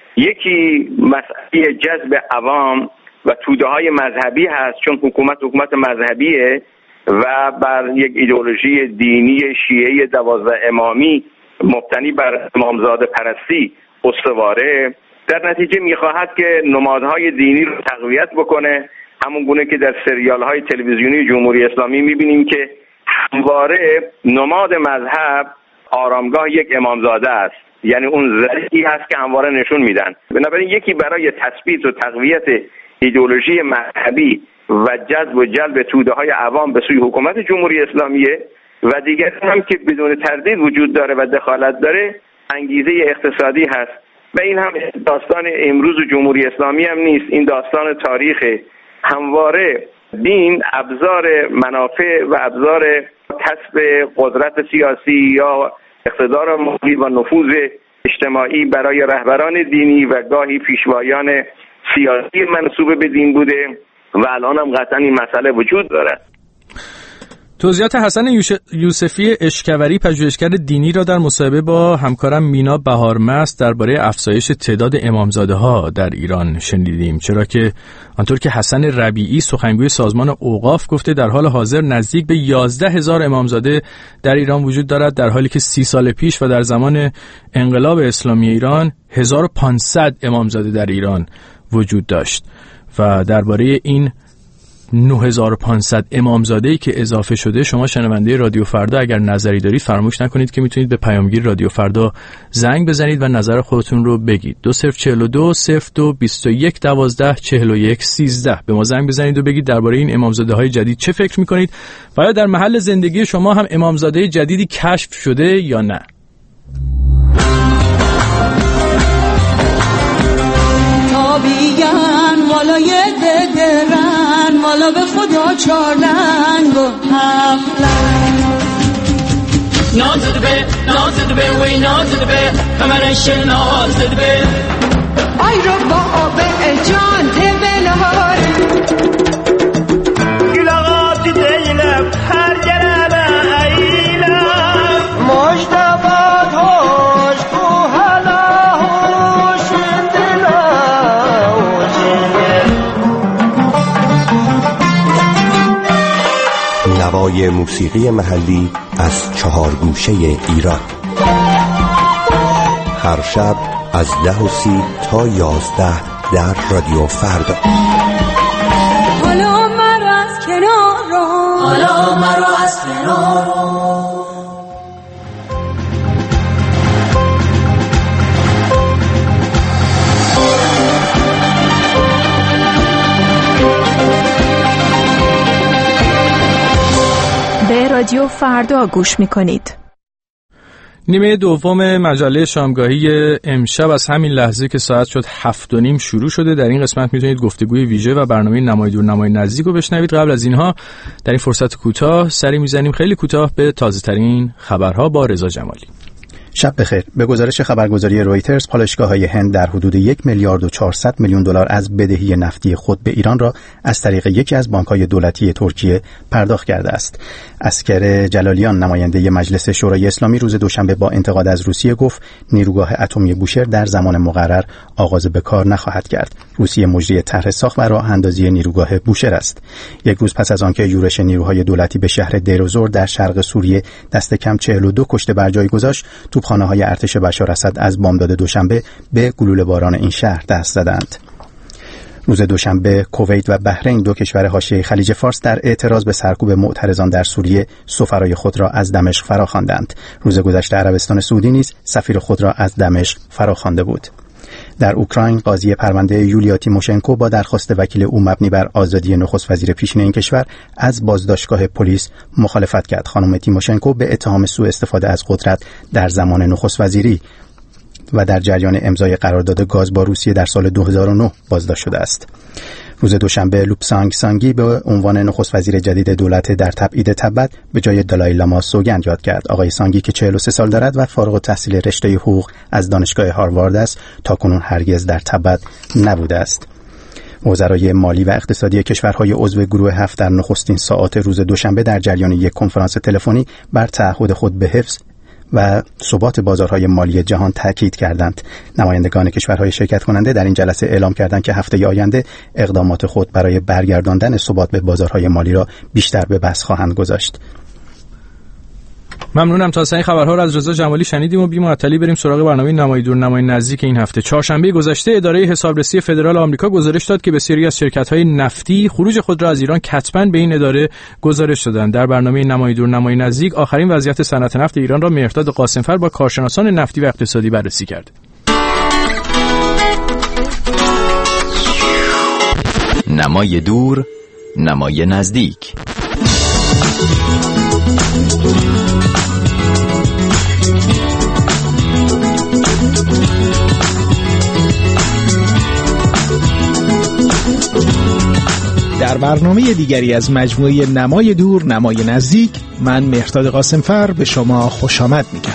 یکی مسئله جذب عوام و توده‌های مذهبی هست، چون حکومت حکومت مذهبیه و بر یک ایدئولوژی دینی شیعه دوازده امامی مبتنی بر امامزاده پرستی استواره، در نتیجه میخواهد که نمادهای دینی رو تقویت بکنه، همون گونه که در سریال‌های تلویزیونی جمهوری اسلامی می‌بینیم که همواره نماد مذهب آرامگاه یک امامزاده است، یعنی اون ذریعی هست که همواره نشون میدن. بنابراین یکی برای تثبیت و تقویت ایدئولوژی مذهبی و جذب و جلب توده‌های عوام به سوی حکومت جمهوری اسلامیه و دیگر هم که بدون تردید وجود داره و دخالت داره انگیزه اقتصادی هست و این هم داستان امروز جمهوری اسلامی هم نیست، این داستان تاریخ. همواره دین ابزار منافع و ابزار کسب قدرت سیاسی یا اقتدار مالی و نفوذ اجتماعی برای رهبران دینی و گاهی پیشوایان سیاسی منسوب به دین بوده و الان هم قطعا این مسئله وجود دارد. توضیحات حسن یوسفی اشکوری پژوهشگر دینی را در مصاحبه با همکارم مینا بهارمست درباره افزایش تعداد امامزاده ها در ایران شنیدیم، چرا که آنطور که حسن ربیعی سخنگوی سازمان اوقاف گفته در حال حاضر نزدیک به یازده هزار امامزاده در ایران وجود دارد، در حالی که سی سال پیش و در زمان انقلاب اسلامی ایران هزار و پانصد امامزاده در ایران وجود داشت. و درباره این نه هزار و پانصد امامزاده‌ای که اضافه شده، شما شنونده رادیو فردا اگر نظری دارید فراموش نکنید که میتونید به پیامگیر رادیو فردا زنگ بزنید و نظر خودتون رو بگید. دو صفر چهل و دو صفر دو بیست و یک دوازده چهل و یک سیزده به ما زنگ بزنید و بگید درباره این امامزاده‌های جدید چه فکر میکنید و آیا در محل زندگی شما هم امامزاده جدیدی کشف شده یا نه. تا بیگن حالا یه ددرن والا به خدا چار لنگ و هفت لنگ نازد به نازد به وی نازد به کمرش نازد به ای رو با آب جان تبلهار گلاغات دیلم هر جرمه ایلم مجتبات هاش تو حالا هوش دلا نوای موسیقی محلی از چهار گوشه ایران هر شب از ده و سی تا یازده در رادیو فردا. حالا مرا از کنار رو حالا مرا از کنار رو به رادیو فردا گوش میکنید. نیمه دوم مجله شامگاهی امشب از همین لحظه که ساعت شد هفت و نیم شروع شده. در این قسمت میتونید گفتگوی ویژه و برنامه نمای دور نمای نزدیک رو بشنوید. قبل از اینها در این فرصت کوتاه سری میزنیم خیلی کوتاه به تازه ترین خبرها با رضا جمالی. شب بخیر. به گزارش خبرگزاری رویترز، پالایشگاه‌های هند در حدود یک میلیارد و چهارصد میلیون دلار از بدهی نفتی خود به ایران را از طریق یکی از بانک‌های دولتی ترکیه پرداخت کرده است. اسکر جلالیان، نماینده مجلس شورای اسلامی، روز دوشنبه با انتقاد از روسیه گفت نیروگاه اتمی بوشهر در زمان مقرر آغاز به کار نخواهد کرد. روسیه مجری طرح ساخت و راه اندازی نیروگاه بوشهر است. یک روز پس از آنکه یورش نیروهای دولتی به شهر دیروزور در شرق سوریه دست کم چهل و دو کشته بر جای گذاشت، توپخانه‌های ارتش بشار اسد از بامداد دوشنبه به گلوله باران این شهر دست زدند. روز دوشنبه کویت و بحرین، دو کشور حاشیه خلیج فارس، در اعتراض به سرکوب معترضان در سوریه سفرای خود را از دمشق فراخواندند. روز گذشته عربستان سعودی نیز سفیر خود را از دمشق فراخوانده بود. در اوکراین، قاضی پرونده یولیا تیموشنکو با درخواست وکیل او مبنی بر آزادی نخست وزیر پیشین این کشور از بازداشتگاه پلیس مخالفت کرد. خانم تیموشنکو به اتهام سوء استفاده از قدرت در زمان نخست وزیری و در جریان امضای قرارداد گاز با روسیه در سال دو هزار و نه بازداشت شده است. روز دوشنبه لوپسانگ سانگی به عنوان نخست وزیر جدید دولت در تبعید تبت به جای دالای لاما سوگند یاد کرد. آقای سانگی که چهل و سه سال دارد و فارغ التحصیل رشته حقوق از دانشگاه هاروارد است، تاکنون هرگز در تبت نبوده است. وزرای مالی و اقتصادی کشورهای عضو گروه هفت در نخستین ساعات روز دوشنبه در جریان یک کنفرانس تلفنی بر تعهد خود به حفظ و ثبات بازارهای مالی جهان تاکید کردند. نمایندگان کشورهای شرکت کننده در این جلسه اعلام کردند که هفته آینده اقدامات خود برای برگرداندن ثبات به بازارهای مالی را بیشتر به بحث خواهند گذاشت. ممنونم. تا این خبرها را از رضا جمالی شنیدیم و بی معطلی بریم سراغ برنامه نمای دور نمای نزدیک این هفته. چهارشنبه گذشته اداره حسابرسی فدرال آمریکا گزارش داد که بسیاری از شرکت‌های نفتی خروج خود را از ایران کتباً به این اداره گزارش دادند. در برنامه نمای دور نمای نزدیک آخرین وضعیت صنعت نفت ایران را مهرداد قاسمفر با کارشناسان نفتی و اقتصادی بررسی کرد. نمای دور نمای نزدیک. در برنامه دیگری از مجموعه نمای دور نمای نزدیک، من مهرداد قاسمفر به شما خوش آمد میگم.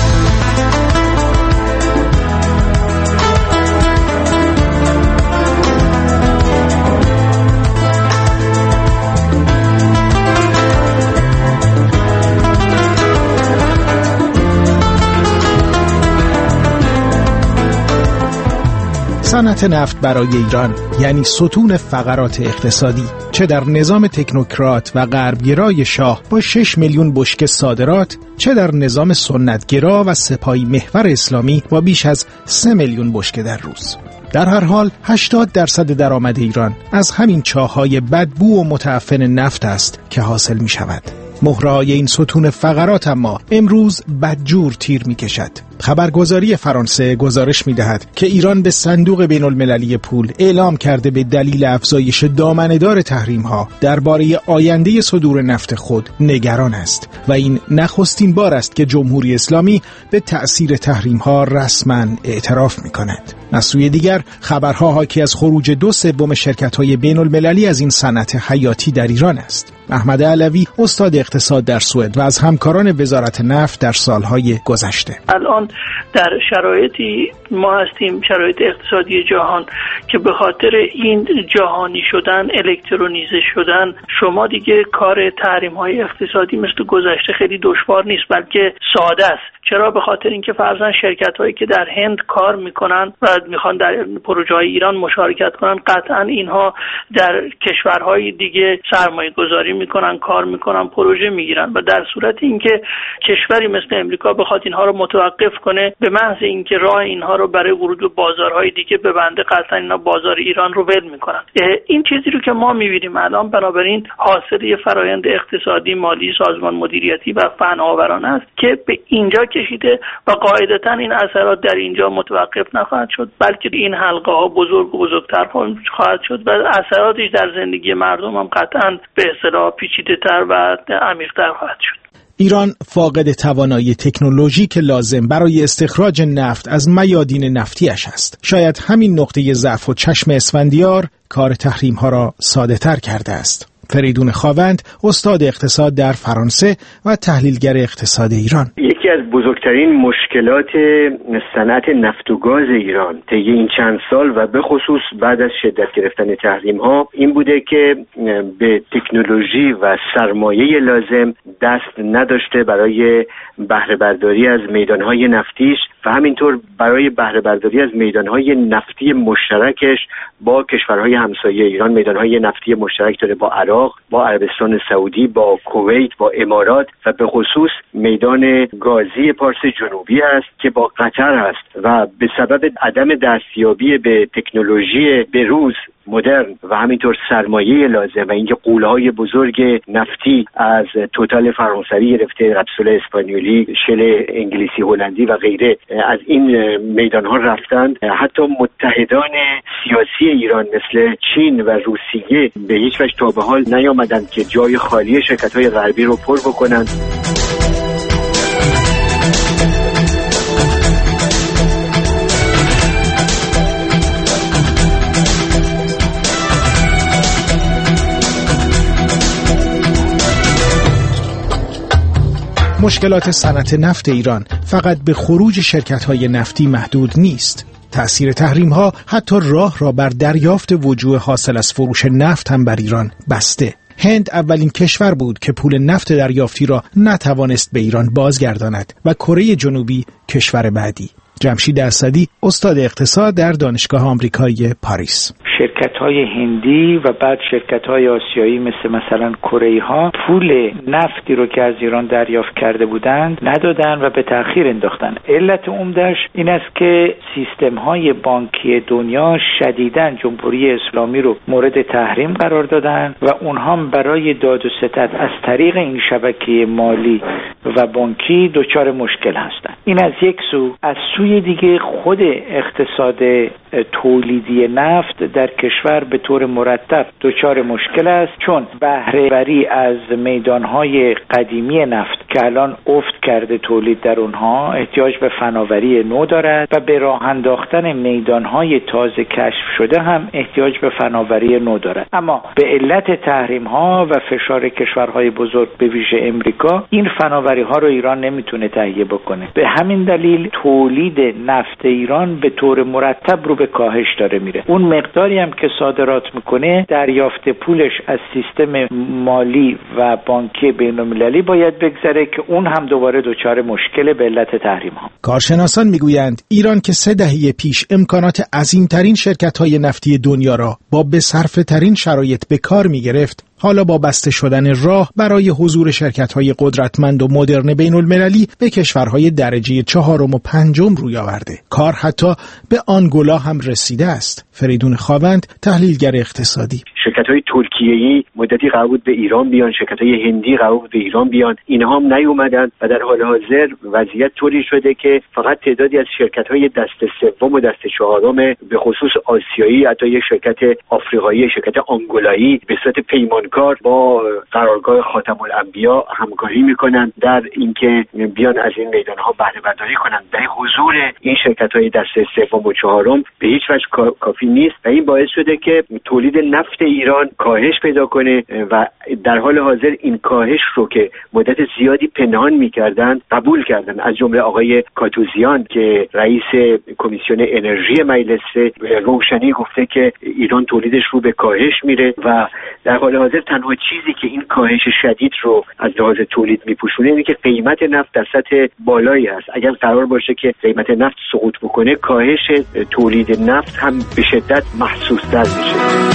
صنعت نفت برای ایران یعنی ستون فقرات اقتصادی، چه در نظام تکنوکرات و غربگرای شاه با شش میلیون بشکه صادرات، چه در نظام سنتگرا و سپاهی محور اسلامی با بیش از سه میلیون بشکه در روز. در هر حال هشتاد درصد درآمد ایران از همین چاه‌های بدبو و متعفن نفت است که حاصل می شود. مهرهای این ستون فقرات اما امروز بدجور تیر می کشد. خبرگزاری فرانسه گزارش می‌دهد که ایران به صندوق بین‌المللی پول اعلام کرده به دلیل افزایش دامنه‌دار تحریم‌ها درباره آینده صدور نفت خود نگران است و این نخستین بار است که جمهوری اسلامی به تأثیر تحریم‌ها رسما اعتراف می‌کند. از سوی دیگر خبرها حاکی از خروج دو سوم شرکت‌های بین‌المللی از این صنعت حیاتی در ایران است. احمد علوی استاد اقتصاد در سوئد و از همکاران وزارت نفت در سالهای گذشته. الان در شرایطی ما هستیم، شرایط اقتصادی جهان، که به خاطر این جهانی شدن، الکترونیزه شدن، شما دیگه کار تحریم‌های اقتصادی مثل گذشته خیلی دشوار نیست، بلکه ساده است. چرا؟ به خاطر اینکه فرضاً شرکت‌هایی که در هند کار میکنن و میخوان در پروژه‌های ایران مشارکت کنن، قطعاً اینها در کشورهای دیگه سرمایه گذاری میکنن، کار میکنن، پروژه میگیرن و در صورت اینکه کشوری مثل امریکا بخواد اینها رو متوقف کنه، به محض اینکه راه اینها رو برای ورود به بازارهای دیگه ببنده، قطعاً اینا بازار ایران رو ول میکنن. این چیزی رو که ما میبینیم الان، بنابراین حاصل یه فرآیند اقتصادی، مالی، سازمان مدیریتی و فناورانه است که به اینجا کشیده و قاعدتاً این اثرات در اینجا متوقف نخواهد شد، بلکه این حلقه ها بزرگ و بزرگتر خواهد شد و اثراتش در زندگی مردم هم قطعاً به اصطلاح پیچیده‌تر و عمیق‌تر خواهد شد. ایران فاقد توانایی تکنولوژیک لازم برای استخراج نفت از میادین نفتیش است. شاید همین نقطه ضعف و چشم اسفندیار کار تحریم‌ها را ساده‌تر کرده است. فریدون خاوند استاد اقتصاد در فرانسه و تحلیلگر اقتصاد ایران: یکی از بزرگترین مشکلات صنعت نفت و گاز ایران طی این چند سال و به خصوص بعد از شدت گرفتن تحریم ها این بوده که به تکنولوژی و سرمایه لازم دست نداشته برای بهره برداری از میدانهای نفتیش و همینطور برای بهره برداری از میدانهای نفتی مشترکش با کشورهای همسایه ایران. میدانهای نفتی مشترک داره با عراق، با عربستان سعودی، با کویت، با امارات و به خصوص میدان گازی پارس جنوبی است که با قطر است و به سبب عدم دستیابی به تکنولوژی بروز مدرن و همینطور سرمایه لازم و اینکه غول‌های بزرگ نفتی از توتال فرانسوی گرفته، رپسول اسپانیولی، شل انگلیسی هلندی و غیره از این میدانها رفتند، حتی متحدان سیاسی ایران مثل چین و روسیه به هیچ وجه تا به حال نیامدند که جای خالی شرکت‌های غربی رو پر بکنند. مشکلات صنعت نفت ایران فقط به خروج شرکت‌های نفتی محدود نیست. تأثیر تحریم‌ها حتی راه را بر دریافت وجوه حاصل از فروش نفت هم بر ایران بسته. هند اولین کشور بود که پول نفت دریافتی را نتوانست به ایران بازگرداند و کره جنوبی کشور بعدی. جمشید اسدی استاد اقتصاد در دانشگاه آمریکایی پاریس: شرکت‌های هندی و بعد شرکت‌های آسیایی مثل مثلا کره‌ها پول نفتی رو که از ایران دریافت کرده بودند ندادن و به تأخیر انداختن. علت عمده‌اش این است که سیستم‌های بانکی دنیا شدیداً جمهوری اسلامی رو مورد تحریم قرار دادن و اونها برای داد و ستد از طریق این شبکه مالی و بانکی دچار مشکل هستند. این از یک سو. از سوی دیگه خود اقتصاد تولیدی نفت در کشور به طور مرتب دچار مشکل است، چون بهره بری از میدانهای قدیمی نفت که الان افت کرده تولید در اونها احتیاج به فناوری نو دارد و به راه انداختن میدانهای تازه کشف شده هم احتیاج به فناوری نو دارد. اما به علت تحریم ها و فشار کشورهای بزرگ به ویژه امریکا این فناوری ها رو ایران نمیتونه تهیه بکنه. به همین دلیل تولید نفت ایران به طور مرتب رو به کاهش داره میره. اون مقداری هم که صادرات میکنه دریافت پولش از سیستم مالی و بانکی بین‌المللی باید بگذره که اون هم دوباره دچار مشکل به علت تحریم ها. کارشناسان میگویند ایران که سه دهه پیش امکانات عظیمترین شرکت‌های نفتی دنیا را با بصرفه ترین شرایط به کار میگرفت، حالا با بسته شدن راه برای حضور شرکت‌های قدرتمند و مدرن بین‌المللی به کشورهای درجه چهارم و پنجم روی آورده. کار حتی به آنگولا هم رسیده است. فریدون خاوند تحلیلگر اقتصادی: شرکت‌های ترکیه‌ای مدتی قرار بود به ایران بیان، شرکت‌های هندی قرار بود به ایران بیان، اینها هم نیومدن و در حال حاضر وضعیت طوری شده که فقط تعدادی از شرکت‌های دست سوم و دست چهارم به خصوص آسیایی، حتی یک شرکت آفریقایی، شرکت آنگولایی به صورت پیمانکار با قرارگاه خاتم الانبیا همکاری میکنن در اینکه بیان از این میدان‌ها بهره برداری کنن. در حضور این شرکت‌های دست سوم و چهارم به هیچ وجه کافی نیست و این باعث شده که تولید نفت ایران کاهش پیدا کنه و در حال حاضر این کاهش رو که مدت زیادی پنهان میکردن قبول کردن، از جمله آقای کاتوزیان که رئیس کمیسیون انرژی مجلس روشنی گفته که ایران تولیدش رو به کاهش میره و در حال حاضر تنها چیزی که این کاهش شدید رو از لحاظ تولید میپوشونه اینه که قیمت نفت در سطح بالایی هست. اگر قرار باشه که قیمت نفت سقوط بکنه، کاهش تولید نفت هم به شدت محسوس‌تر میشه.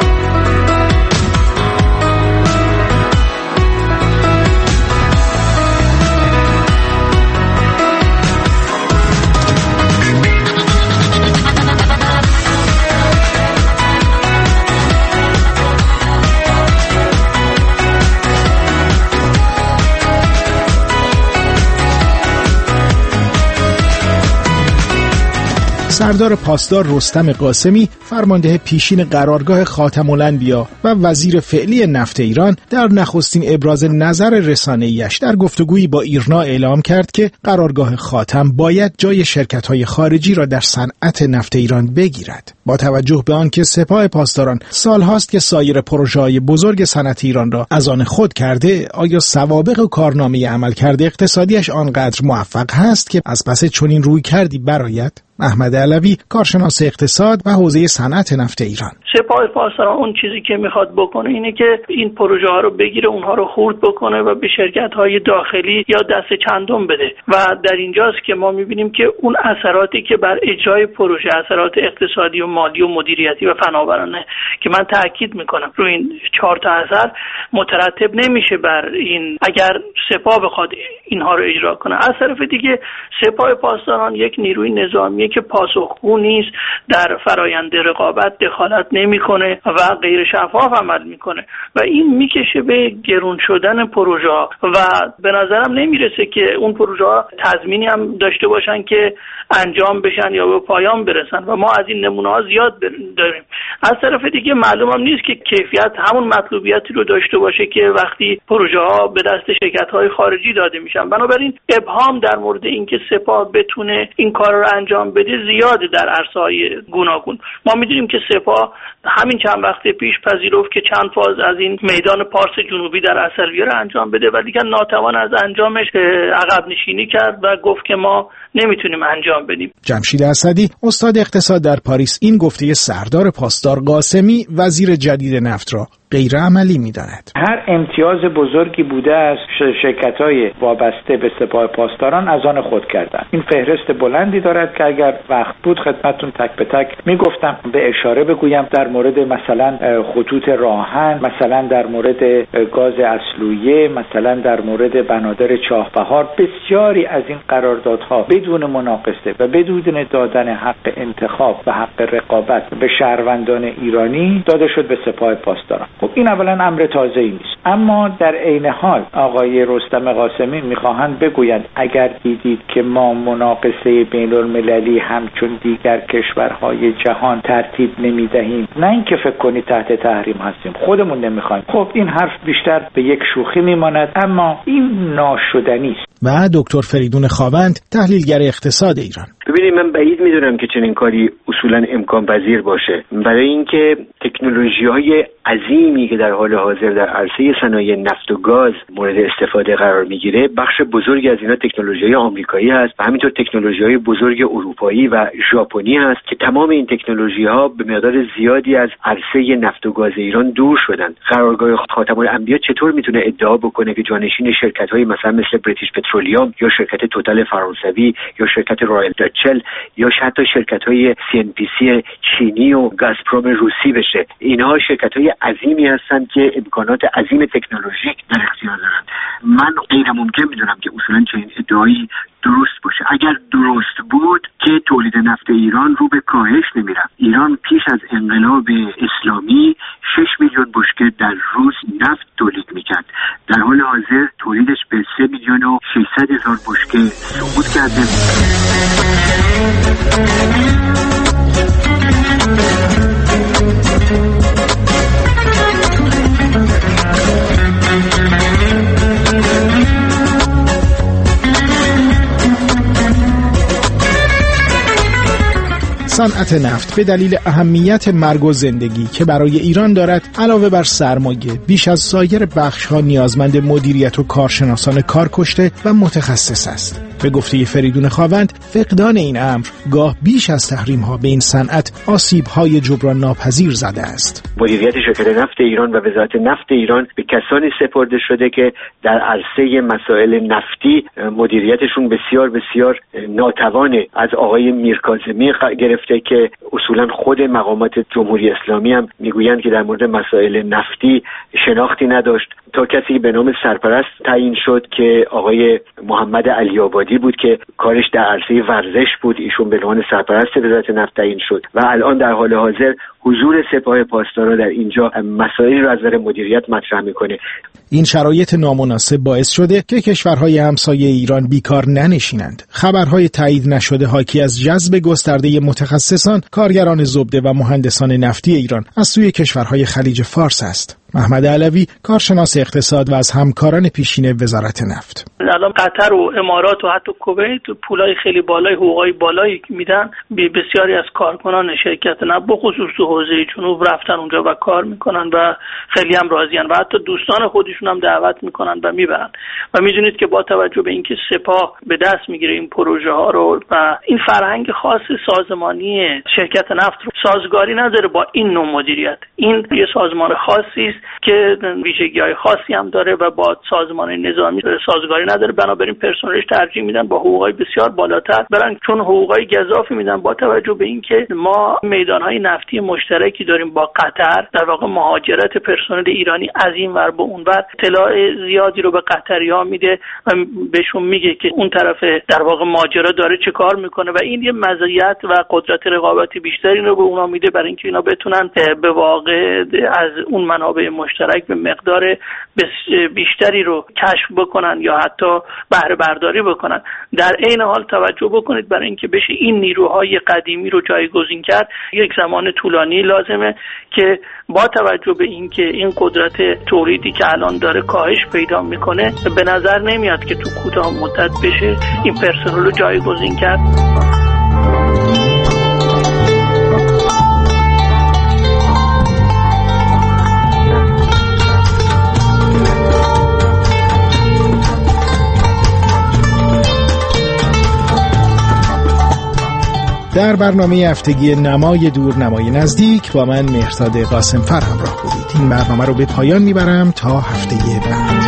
سردار پاسدار رستم قاسمی، فرمانده پیشین قرارگاه خاتم الانبیا و وزیر فعلی نفت ایران، در نخستین ابراز نظر رسانه‌ایش در گفتگویی با ایرنا اعلام کرد که قرارگاه خاتم باید جای شرکت‌های خارجی را در صنعت نفت ایران بگیرد. با توجه به آنکه سپاه پاسداران سالهاست که سایر پروژه‌های بزرگ صنعت ایران را از آن خود کرده، آیا سوابق و کارنامه عملکرد اقتصادیش آنقدر موفق هست که از پس چنین رویکردی برآید؟ احمد علوی، کارشناس اقتصاد و حوزه صنعت نفت ایران: سپاه پاسداران اون چیزی که میخواد بکنه اینه که این پروژه ها رو بگیره، اونها رو خرد بکنه و به شرکت های داخلی یا دست چندم بده و در اینجاست که ما میبینیم که اون اثراتی که بر اجرای پروژه، اثرات اقتصادی و مالی و مدیریتی و فناورانه که من تاکید میکنم روی این چهار تا اثر مترتب نمیشه بر این اگر سپاه بخواد اینها رو اجرا کنه. از طرف دیگه سپاه پاسداران یک نیروی نظامی که پاسخگو نیست، در فرایند رقابت دخالت نمیکنه و غیر شفاف عمل میکنه و این میکشه به گرون شدن پروژه ها و به نظرم نمیرسه که اون پروژه ها تضمینی هم داشته باشن که انجام بشن یا به پایان برسن و ما از این نمونه ها زیاد داریم. از طرف دیگه معلوم هم نیست که کیفیت همون مطلوبیتی رو داشته باشه که وقتی پروژه ها به دست شرکت های خارجی داده میشن. بنابراین ابهام در مورد اینکه سپاه بتونه این کار رو انجام بده زیاده در عرصه‌های گوناگون. ما میدونیم که سپاه همین چند وقت پیش پذیرفت که چند فاز از این میدان پارس جنوبی در عسلویه رو انجام بده و دیگه ناتوان از انجامش عقب نشینی کرد و گفت که ما نمیتونیم انجام بدیم. جمشید اسدی، استاد اقتصاد در پاریس، این گفته سردار پاسدار قاسمی وزیر جدید نفت را غیر عملی می‌داند. هر امتیاز بزرگی بوده از شرکت‌های وابسته به سپاه پاسداران از آن خود کردند. این فهرست بلندی دارد که اگر وقت بود خدمتتون تک به تک میگفتم. به اشاره بگویم در مورد مثلا خطوط راهن، مثلا در مورد گاز اسلویه، مثلا در مورد بنادر چاهبهار، بسیاری از این قراردادها بدون مناقصه و بدون دادن حق انتخاب و حق رقابت به شهروندان ایرانی داده شد به سپاه پاسداران. خب این اولا امر تازه‌ای نیست، اما در عین حال آقای رستم قاسمی میخواهند بگویند اگر دیدید که ما مناقصه بین‌المللی همچون دیگر کشورهای جهان ترتیب نمیدهیم، نه اینکه فکر کنید تحت تحریم هستیم، خودمون نمیخوایم. خب این حرف بیشتر به یک شوخی میماند، اما این ناشدنی است. و دکتر فریدون خاوند، تحلیلگر اقتصاد ایران: ببینید، من بعید میدونم که چنین کاری اصولا امکان پذیر باشه، برای اینکه تکنولوژی‌های عظیمی که در حال حاضر در عرصه صنایع نفت و گاز مورد استفاده قرار میگیره، بخش بزرگی از اینا تکنولوژی‌های آمریکایی هست و همینطور تکنولوژی‌های بزرگ اروپایی و ژاپنی هست که تمام این تکنولوژی‌ها به مقدار زیادی از عرصه نفت و گاز ایران دور شدن. قرارگاه خاتم الانبیا چطور میتونه ادعا بکنه که جانشین شرکت‌های مثلا مثل بریتیش پترولیوم یا شرکت توتال فرانسوی یا شرکت رایل داچ میچل یا حتی شرکت‌های سی ان پی سی چینی و گازپروم روسی بشه. اینها شرکت‌های عظیمی هستند که امکانات عظیم تکنولوژیک در اختیار دارند. من غیر ممکن می‌دونم که اصولاً چنین ادعایی درست باشه. اگر درست بود که تولید نفت ایران رو به کاهش نمیرفت. ایران پیش از انقلاب اسلامی شش میلیون بشکه در روز نفت تولید میکرد. در حال حاضر تولیدش به سه میلیون و ششصد هزار بشکه صعود کرده. صنعت نفت به دلیل اهمیت مرگ و زندگی که برای ایران دارد، علاوه بر سرمایه، بیش از سایر بخش‌ها نیازمند مدیریت و کارشناسان کارکشته و متخصص است. به گفته فریدون خاوند، فقدان این امر گاه بیش از تحریم‌ها به این صنعت آسیب‌های جبران ناپذیر زده است. مدیریت شرکت نفت ایران و وزارت نفت ایران به کسانی سپرده شده که در عرصه مسائل نفتی مدیریتشون بسیار بسیار ناتوانه. از آقای میرکاظمی گرفته که اصولا خود مقامات جمهوری اسلامی هم میگویند که در مورد مسائل نفتی شناختی نداشت، تا کسی به نام سرپرست تعیین شد که آقای محمد علی آبادی بود که کارش در عرصه ورزش بود. ایشون به عنوان سرپرست وزارت نفت تعیین شد و الان در حال حاضر حضور سپاه پاسداران در اینجا مسائلی را از نظر مدیریت مطرح میکنه. این شرایط نامناسب باعث شده که کشورهای همسایه ایران بیکار ننشینند. خبرهای تایید نشده حاکی از جذب گسترده متخصصان، کارگران زبده و مهندسان نفتی ایران از سوی کشورهای خلیج فارس است. محمد علوی، کارشناس اقتصاد و از همکاران پیشین وزارت نفت: الان قطر و امارات و حتی کویت پولای خیلی بالای، حقوقای بالایی میدن. بسیاری از کارکنان شرکت نفت به خصوص تو حوزه جنوب رفتن اونجا و کار میکنن و خیلی هم راضیان و حتی دوستان خودشون هم دعوت میکنن و میبرن. و میدونید که با توجه به اینکه سپاه به دست میگیره این پروژه ها رو و این فرهنگ خاص سازمانی شرکت نفت رو سازگاری نداره با این نوع مدیریت. این یه سازمان خاصی است که ویژگی‌های خاصی هم داره و با سازمان نظامی سازگاری نداره. بنابراین پرسنلش ترجیح میدن با حقوقای بسیار بالاتر برن، چون حقوقای گزافی میدن. با توجه به اینکه ما میدانهای نفتی مشترکی داریم با قطر، در واقع مهاجرت پرسنل ایرانی از این ور به اون ور اطلاع زیادی رو به قطری‌ها میده و بهشون میگه که اون طرف در واقع ماجرا داره چه کار میکنه و این یه مزیت و قدرت رقابتی بیشتری رو به اونا میده برای اینکه اینا بتونن به واقع از اون منابع مشترک به مقدار بیشتری رو کشف بکنن یا حتی بهره برداری بکنن. در عین حال توجه بکنید برای اینکه بشه این نیروهای قدیمی رو جایگزین کرد یک زمان طولانی لازمه که با توجه به اینکه این قدرت تولیدی که الان داره کاهش پیدا میکنه، به نظر نمیاد که تو کوتاه مدت بشه این پرسنل رو جایگزین کرد. در برنامه هفتگی نمای دور نمای نزدیک با من مهرداد قاسمفر همراه بودید. این برنامه رو به پایان میبرم تا هفته بعد.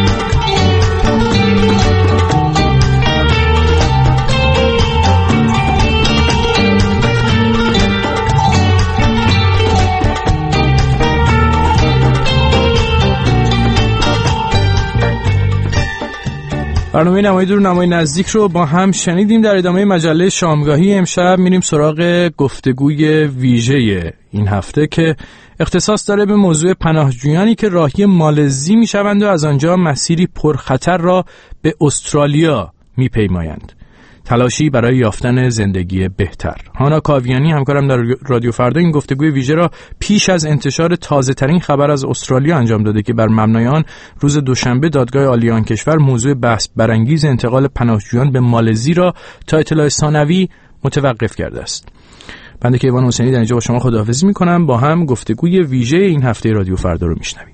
برنامه نمای دور نمای نزدیک رو با هم شنیدیم. در ادامه مجله شامگاهی امشب میریم سراغ گفتگوی ویژه این هفته که اختصاص داره به موضوع پناهجویانی که راهی مالزی میشوند و از آنجا مسیری پرخطر را به استرالیا میپیمایند. تلاشی برای یافتن زندگی بهتر. هانا کاویانی همکارم در رادیو فردا این گفتگوی ویژه را پیش از انتشار تازه ترین خبر از استرالیا انجام داده که بر مبنای آن روز دوشنبه دادگاه عالی آن کشور موضوع بحث برانگیز انتقال پناهجویان به مالزی را تا اطلاع ثانوی متوقف کرده است. بنده کیوان حسینی در اینجا با شما خداحافظی می‌کنم. با هم گفتگوی ویژه این هفته رادیو فردا رو میشنویم.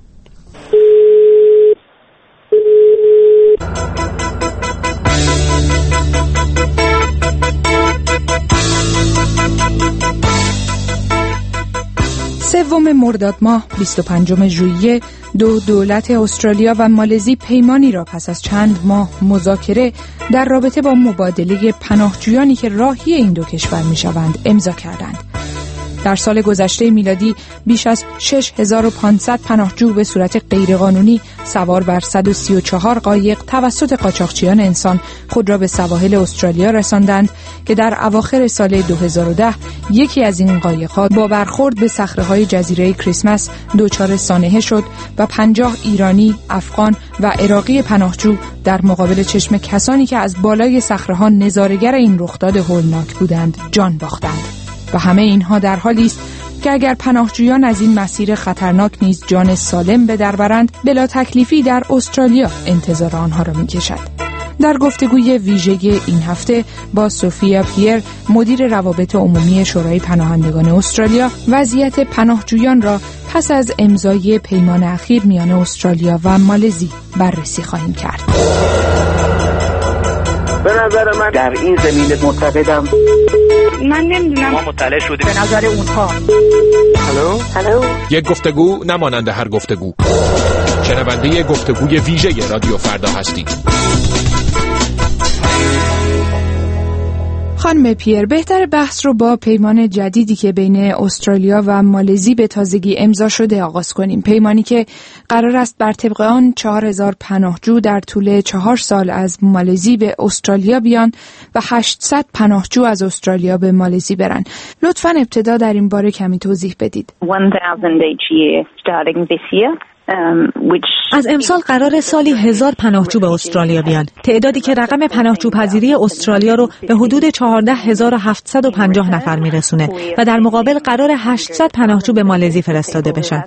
سوم مرداد ماه بیست و پنجم ژوئیه دو دولت استرالیا و مالزی پیمانی را پس از چند ماه مذاکره در رابطه با مبادله پناهجویانی که راهی این دو کشور می‌شوند امضا کردند. در سال گذشته میلادی بیش از شش هزار و پانصد پناهجو به صورت غیرقانونی سوار بر صد و سی و چهار قایق توسط قاچاقچیان انسان خود را به سواحل استرالیا رساندند که در اواخر سال دو هزار و ده یکی از این قایق‌ها با برخورد به صخره‌های جزیره کریسمس دچار سانحه شد و پنجاه ایرانی، افغان و عراقی پناهجو در مقابل چشم کسانی که از بالای صخره‌ها نظاره‌گر این رخداد هولناک بودند جان باختند. و همه اینها در حالی است که اگر پناهجویان از این مسیر خطرناک نیز جان سالم به در برند، بلا تکلیفی در استرالیا انتظار آنها را می‌کشد. در گفتگوی ویژه این هفته با سوفیا پیر، مدیر روابط عمومی شورای پناهندگان استرالیا، وضعیت پناهجویان را پس از امضای پیمان اخیر میان استرالیا و مالزی بررسی خواهیم کرد. به نظر من در این زمینه معتقدم من نمیدونم ما مطلع شدیم به نظر اونها. هلو هلو یک گفتگو نمانند هر گفتگو. شنونده گفتگوی ویژه رادیو فردا هستید. خانم پیر، بهتر بحث رو با پیمان جدیدی که بین استرالیا و مالزی به تازگی امضا شده آغاز کنیم. پیمانی که قرار است بر طبق آن چهار هزار پناهجو در طول چهار سال از مالزی به استرالیا بیان و هشتصد پناهجو از استرالیا به مالزی برن. لطفاً ابتدا در این باره کمی توضیح بدید. از امسال قرار سالی هزار پناهجو به استرالیا بیان، تعدادی که رقم پناهجو پذیری استرالیا رو به حدود چهارده هزار و هفتصد و پنجاه نفر میرسونه و در مقابل قرار هشتصد پناهجو به مالزی فرستاده بشن.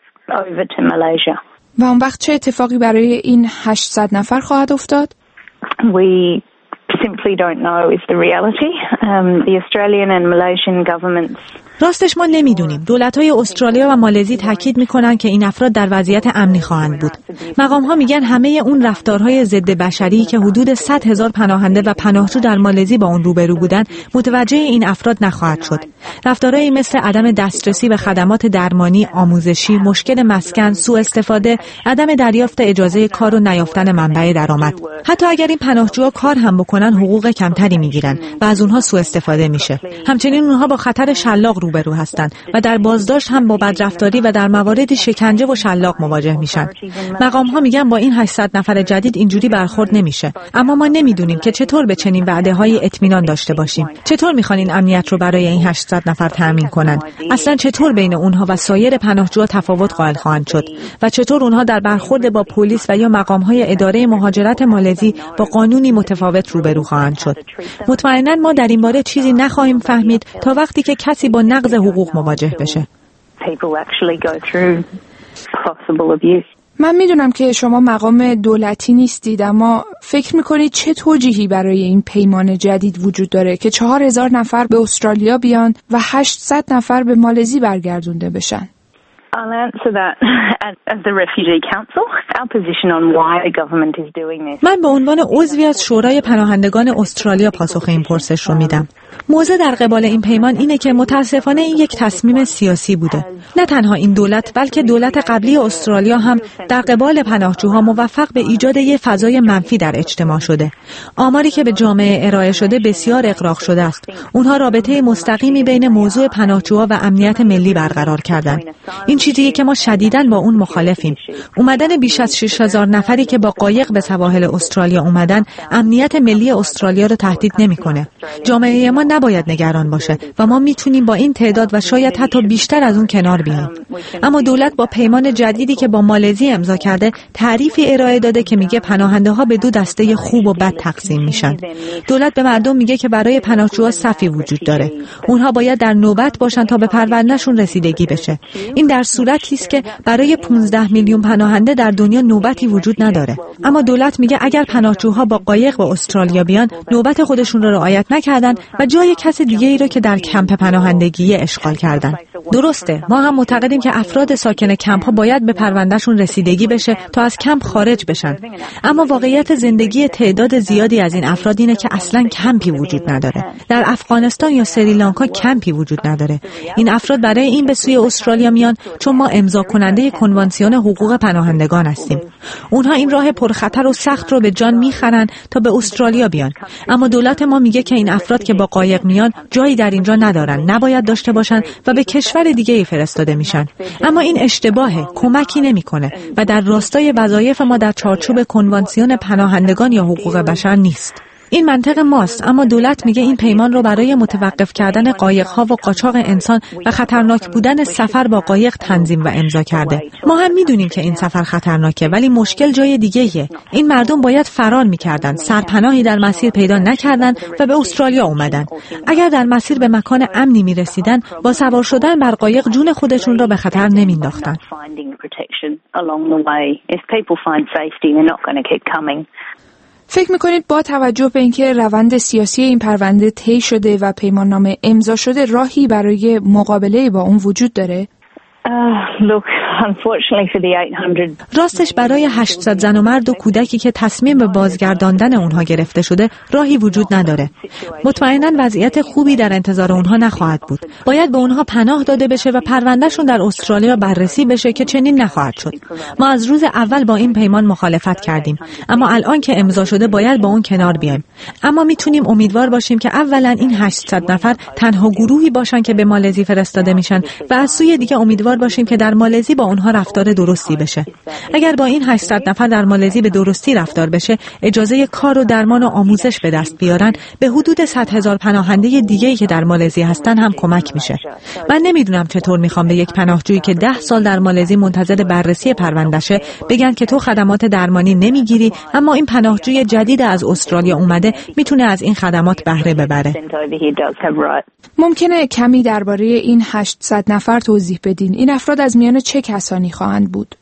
و اون وقت چه اتفاقی برای این هشتصد نفر خواهد افتاد؟ We simply don't know is the reality. Um, the Australian and Malaysian governments راستش ما نمیدونیم. دولت‌های استرالیا و مالزی تاکید میکنن که این افراد در وضعیت امنی خواهند بود. مقام‌ها میگن همه اون رفتارهای ضد بشری که حدود صد هزار پناهنده و پناهجو در مالزی با اون روبرو بودن متوجه این افراد نخواهد شد. رفتارهایی مثل عدم دسترسی به خدمات درمانی، آموزشی، مشکل مسکن، سوء استفاده، عدم دریافت اجازه کار و نیافتن منبع درآمد. حتی اگر این پناهجوها کار هم بکنن حقوق کمتری میگیرن و از اونها سوء استفاده میشه. همچنین اونها با خطر شلاق روبرو هستند و در بازداشت هم با بدرفتاری و در مواردی شکنجه و شلاق مواجه میشن. مقام ها میگن با این هشتصد نفر جدید اینجوری برخورد نمیشه، اما ما نمیدونیم که چطور به چنین وعده های اطمینان داشته باشیم. چطور میخوان این امنیت رو برای این هشتصد نفر تامین کنن؟ اصلا چطور بین اونها و سایر پناهجوها تفاوت قائل خواهند شد و چطور اونها در برخورد با پلیس و یا مقام های اداره مهاجرت مالزی با قانونی متفاوت روبرو خواهند شد؟ مطمئنا ما در این باره چیزی نخواهیم فهمید تا وقتی که کسی با نقض حقوق مواجه بشه. من میدونم که شما مقام دولتی نیستید، اما فکر میکنید چه توجیهی برای این پیمان جدید وجود داره که چهار هزار نفر به استرالیا بیان و هشتصد نفر به مالزی برگردونده بشن؟ I'll answer that as, as the Refugee Council. Our position on why the government is doing this. من به عنوان عضوی از شورای پناهندگان استرالیا پاسخ این پرسش رو میدم. موضع در قبال این پیمان اینه که متاسفانه این یک تصمیم سیاسی بوده. نه تنها این دولت بلکه دولت قبلی استرالیا هم در قبال پناهجوها موفق به ایجاد یک فضای منفی در اجتماع شده. آماری که به جامعه ارائه شده بسیار اغراق شده است. اونها رابطه مستقیمی بین موضوع پناهجوها و امنیت ملی برقرار کردند. این چیزیه که ما شدیداً با اون مخالفیم. اومدن بیش از شش هزار نفری که با قایق به سواحل استرالیا اومدن امنیت ملی استرالیا رو تهدید نمیکنه. جامعه ما نباید نگران باشه و ما میتونیم با این تعداد و شاید حتی بیشتر از اون کنار بیاییم. اما دولت با پیمان جدیدی که با مالزی امضا کرده تعریفی ارائه داده که میگه پناهنده ها به دو دسته خوب و بد تقسیم میشن. دولت به مردم میگه که برای پناهجوها صفی وجود داره. اونها باید در نوبت باشن تا به پروندهشون رسیدگی بشه. این در صورتی است که برای پانزده میلیون پناهنده در دنیا نوبتی وجود نداره. اما دولت میگه اگر پناهجوها با قایق به استرالیا بیان نوبت خودشون رو رعایت نکردن و جای کس دیگه ای رو که در کمپ پناهندگی اشغال کردن. درسته، ما هم معتقدیم که افراد ساکن کمپ ها باید به پروندهشون رسیدگی بشه تا از کمپ خارج بشن. اما واقعیت زندگی تعداد زیادی از این افراد اینه که اصلاً کمپی وجود نداره. در افغانستان یا سریلانکا کمپی وجود نداره. این افراد برای این به سوی استرالیا میان چون ما امضا کننده کنوانسیون حقوق پناهندگان هستیم. اونها این راه پرخطر و سخت رو به جان میخرن تا به استرالیا بیان. اما دولت ما میگه که این افراد که با قایق میان جایی در اینجا ندارن، نباید داشته باشن و به کشور دیگه ای فرستاده میشن. اما این اشتباهه، کمکی نمیکنه و در راستای وظایف ما در چارچوب کنوانسیون پناهندگان یا حقوق بشر نیست. این منطق ماست، اما دولت میگه این پیمان رو برای متوقف کردن قایق‌ها و قاچاق انسان و خطرناک بودن سفر با قایق تنظیم و امضا کرده. ما هم میدونیم که این سفر خطرناکه، ولی مشکل جای دیگه‌ایه. این مردم باید فرار میکردن، سرپناهی در مسیر پیدا نکردن و به استرالیا اومدن. اگر در مسیر به مکان امنی میرسیدن، با سوار شدن بر قایق جون خودشون رو به خطر نمینداختن. فکر میکنید با توجه به اینکه روند سیاسی این پرونده طی شده و پیماننامه امضا شده راهی برای مقابله با اون وجود داره؟ راستش برای هشتصد زن و مرد و کودکی که تصمیم به بازگرداندن اونها گرفته شده راهی وجود نداره. مطمئناً وضعیت خوبی در انتظار اونها نخواهد بود. باید به اونها پناه داده بشه و پروندهشون در استرالیا بررسی بشه که چنین نخواهد شد. ما از روز اول با این پیمان مخالفت کردیم، اما الان که امضا شده باید با اون کنار بیایم. اما میتونیم امیدوار باشیم که اولاً این هشتصد نفر تنها گروهی باشن که به مالزی فرستاده میشن و از سوی دیگه امیدوار باشیم که در مالزی با اونها رفتار درستی بشه. اگر با این هشتصد نفر در مالزی به درستی رفتار بشه، اجازه کار و درمان و آموزش به دست بیارن، به حدود صد هزار پناهنده دیگه‌ای که در مالزی هستن هم کمک میشه. من نمیدونم چطور میخوام به یک پناهجویی که ده سال در مالزی منتظر بررسی پروندهشه بگن که تو خدمات درمانی نمیگیری، اما این پناهجوی جدید از استرالیا اومده میتونه از این خدمات بهره ببره. ممکنه کمی درباره این هشتصد نفر توضیح بدین؟ این افراد از میان چه کسانی خواهند بود؟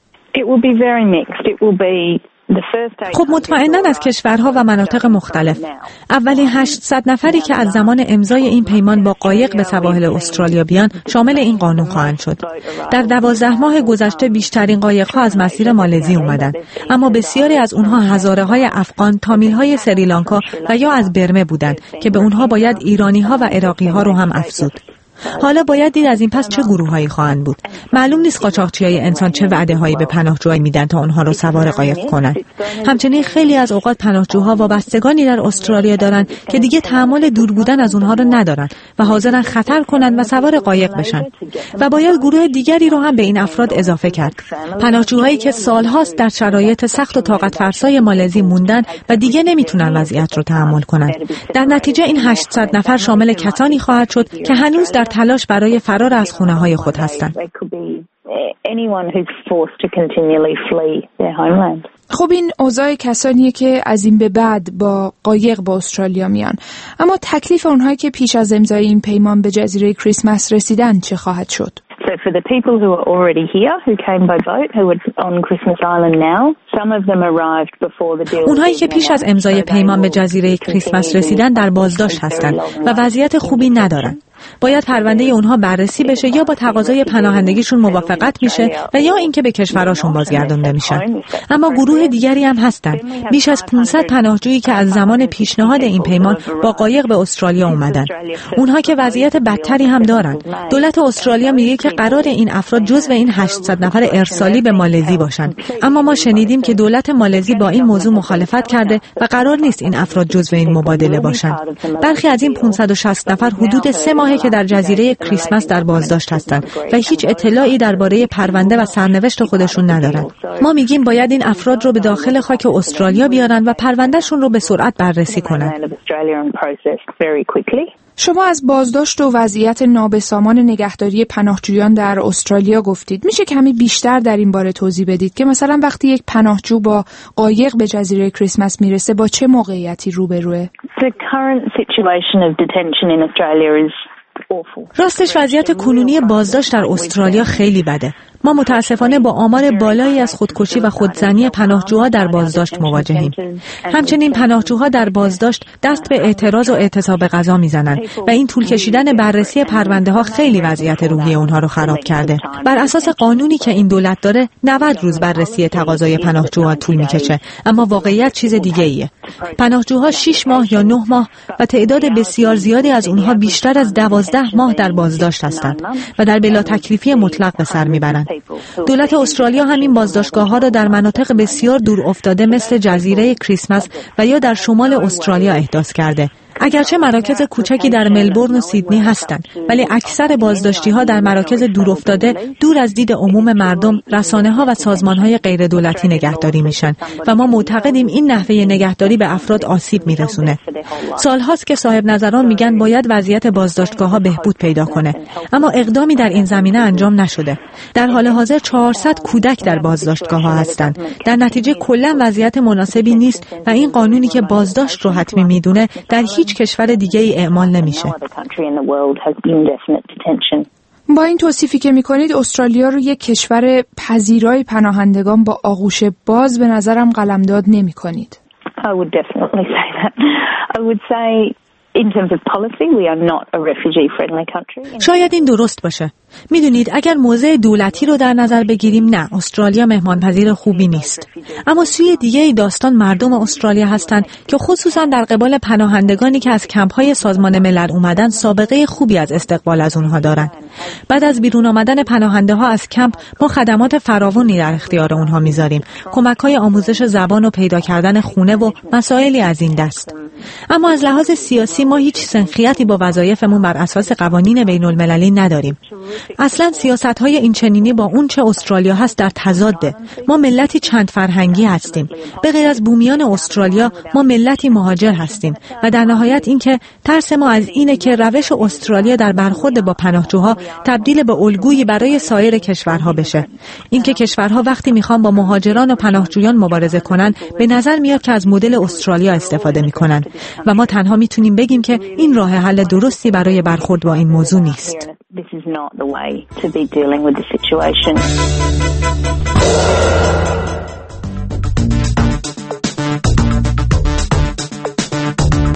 خب مطمئناً از کشورها و مناطق مختلف. اولین هشتصد نفری که از زمان امضای این پیمان با قایق به سواحل استرالیا بیان شامل این قانون خواهند شد. در دوازده ماه گذشته بیشترین قایق‌ها از مسیر مالزی اومدن، اما بسیاری از اونها هزاره‌های افغان، تامیل‌های سریلانکا و یا از برمه بودند که به اونها باید ایرانی‌ها و عراقی‌ها رو هم افزود. حالا باید دید از این پس چه گروه‌هایی خواهند بود. معلوم نیست قاچاقچیای انسان چه وعده‌هایی به پناهجوها میدن تا اونها رو سوار قایق کنن. همچنین خیلی از اوقات پناهجوها وابستگانی در استرالیا دارن که دیگه تحمل دور بودن از اونها رو ندارن و حاضرن خطر کنن و سوار قایق بشن. و باید گروه دیگری رو هم به این افراد اضافه کرد. پناهجوهایی که سالهاست در شرایط سخت و طاقت فرسای مالزی موندن و دیگه نمیتونن وضعیت رو تحمل کنن. در نتیجه این هشتصد نفر شامل کسانی خواهد شد که هنوز در تلاش برای فرار از خونه‌های خود هستند. خب این اوضاع کسانیه که از این به بعد با قایق با استرالیا میان، اما تکلیف اونهایی که پیش از امضای این پیمان به جزیره کریسمس رسیدن چه خواهد شد؟ So for the people who are already here, who came by boat, who are on Christmas Island now, some of them arrived before the deal. اونهایی که پیش از امضای پیمان به جزیره کریسمس رسیدن در بازداشت هستند و وضعیت خوبی ندارن. باید پرونده اونها بررسی بشه، یا با تقاضای پناهندگیشون موافقت میشه و یا اینکه به کشوراشون بازگردانده میشن. اما گروه دیگری هم هستن، بیش از پانصد پناهجویی که از زمان پیشنهاد این پیمان با قایق به استرالیا اومدن. اونها که وضعیت بدتری هم دارن. دولت استرالیا میگه که قرار این افراد جزو این هشتصد نفر ارسالی به مالزی باشن، اما ما شنیدیم که دولت مالزی با این موضوع مخالفت کرده و قرار نیست این افراد جزو این مبادله باشن. برخی از این پانصد و شصت نفر حدود سه ماه که در جزیره کریسمس در بازداشت هستند و هیچ اطلاعی درباره پرونده و سرنوشت خودشون ندارن. ما میگیم باید این افراد رو به داخل خاک استرالیا بیارن و پروندهشون رو به سرعت بررسی کنن. شما از بازداشت و وضعیت نابسامان نگهداری پناهجویان در استرالیا گفتید. میشه کمی بیشتر در این باره توضیح بدید که مثلا وقتی یک پناهجو با قایق به جزیره کریسمس میرسه با چه موقعیتی روبروه؟ راستش وضعیت کنونی بازداشت در استرالیا خیلی بده. ما متاسفانه با آمار بالایی از خودکشی و خودزنی پناهجوها در بازداشت مواجهیم. همچنین پناهجوها در بازداشت دست به اعتراض و اعتصاب غذا میزنند و این طول کشیدن بررسی پرونده ها خیلی وضعیت روحی اونها رو خراب کرده. بر اساس قانونی که این دولت داره نود روز بررسی تقاضای پناهجوها طول میکشه، اما واقعیت چیز دیگه ایه. پناهجوها شش ماه یا نه ماه و تعداد بسیار زیادی از اونها بیشتر از دوازده ماه در بازداشت هستند و در بلا تکلیفی مطلق به سر میبرند. دولت استرالیا همین بازداشتگاه‌ها را در مناطق بسیار دور افتاده مثل جزیره کریسمس و یا در شمال استرالیا احداث کرده. اگرچه مراکز کوچکی در ملبورن و سیدنی هستند، ولی اکثر بازداشتی‌ها در مراکز دورافتاده دور از دید عموم مردم، رسانه‌ها و سازمان‌های غیر دولتی نگهداری میشن و ما معتقدیم این نحوه نگهداری به افراد آسیب میرسونه. سال‌هاست که صاحب نظران میگن باید وضعیت بازداشتگاه‌ها بهبود پیدا کنه، اما اقدامی در این زمینه انجام نشده. در حال حاضر چهارصد کودک در بازداشتگاه‌ها هستند. در نتیجه کلاً وضعیت مناسبی نیست و این قانونی که بازداشت رو حتمی میدونه در هیچ کشور دیگه ای اعمال نمیشه. با این توصیفی که میکنید استرالیا رو یک کشور پذیرای پناهندگان با آغوش باز به نظرم قلمداد نمیکنید. I would definitely say that. I would say in terms of policy we are not a refugee friendly country. شاید این درست باشه. میدونید اگر موضع دولتی رو در نظر بگیریم نه، استرالیا مهمانپذیر خوبی نیست. اما سوی دیگه داستان مردم استرالیا هستند که خصوصا در قبال پناهندگانی که از کمپ‌های سازمان ملل اومدن سابقه خوبی از استقبال از اونها دارن. بعد از بیرون آمدن پناهنده ها از کمپ ما خدمات فراوانی در اختیار اونها میذاریم. کمک‌های آموزش زبان و پیدا کردن خونه و مسائلی از این دست. اما از لحاظ سیاسی ما هیچ سنخیتی با وظایفمون بر اساس قوانین بین‌المللی نداریم. اصلا سیاست‌های این چنینی با اون چه استرالیا هست در تضاده. ما ملتی چند فرهنگی هستیم. به غیر از بومیان استرالیا ما ملتی مهاجر هستیم و در نهایت اینکه ترس ما از اینه که روش استرالیا در برخورد با پناهجوها تبدیل به الگویی برای سایر کشورها بشه. اینکه کشورها وقتی میخوان با مهاجران و پناهجویان مبارزه کنن به نظر میاد که از مدل استرالیا استفاده میکنن و ما تنها میتونیم بگیم که این راه حل درستی برای برخورد با این موضوع نیست. This is not the way to be dealing with the situation.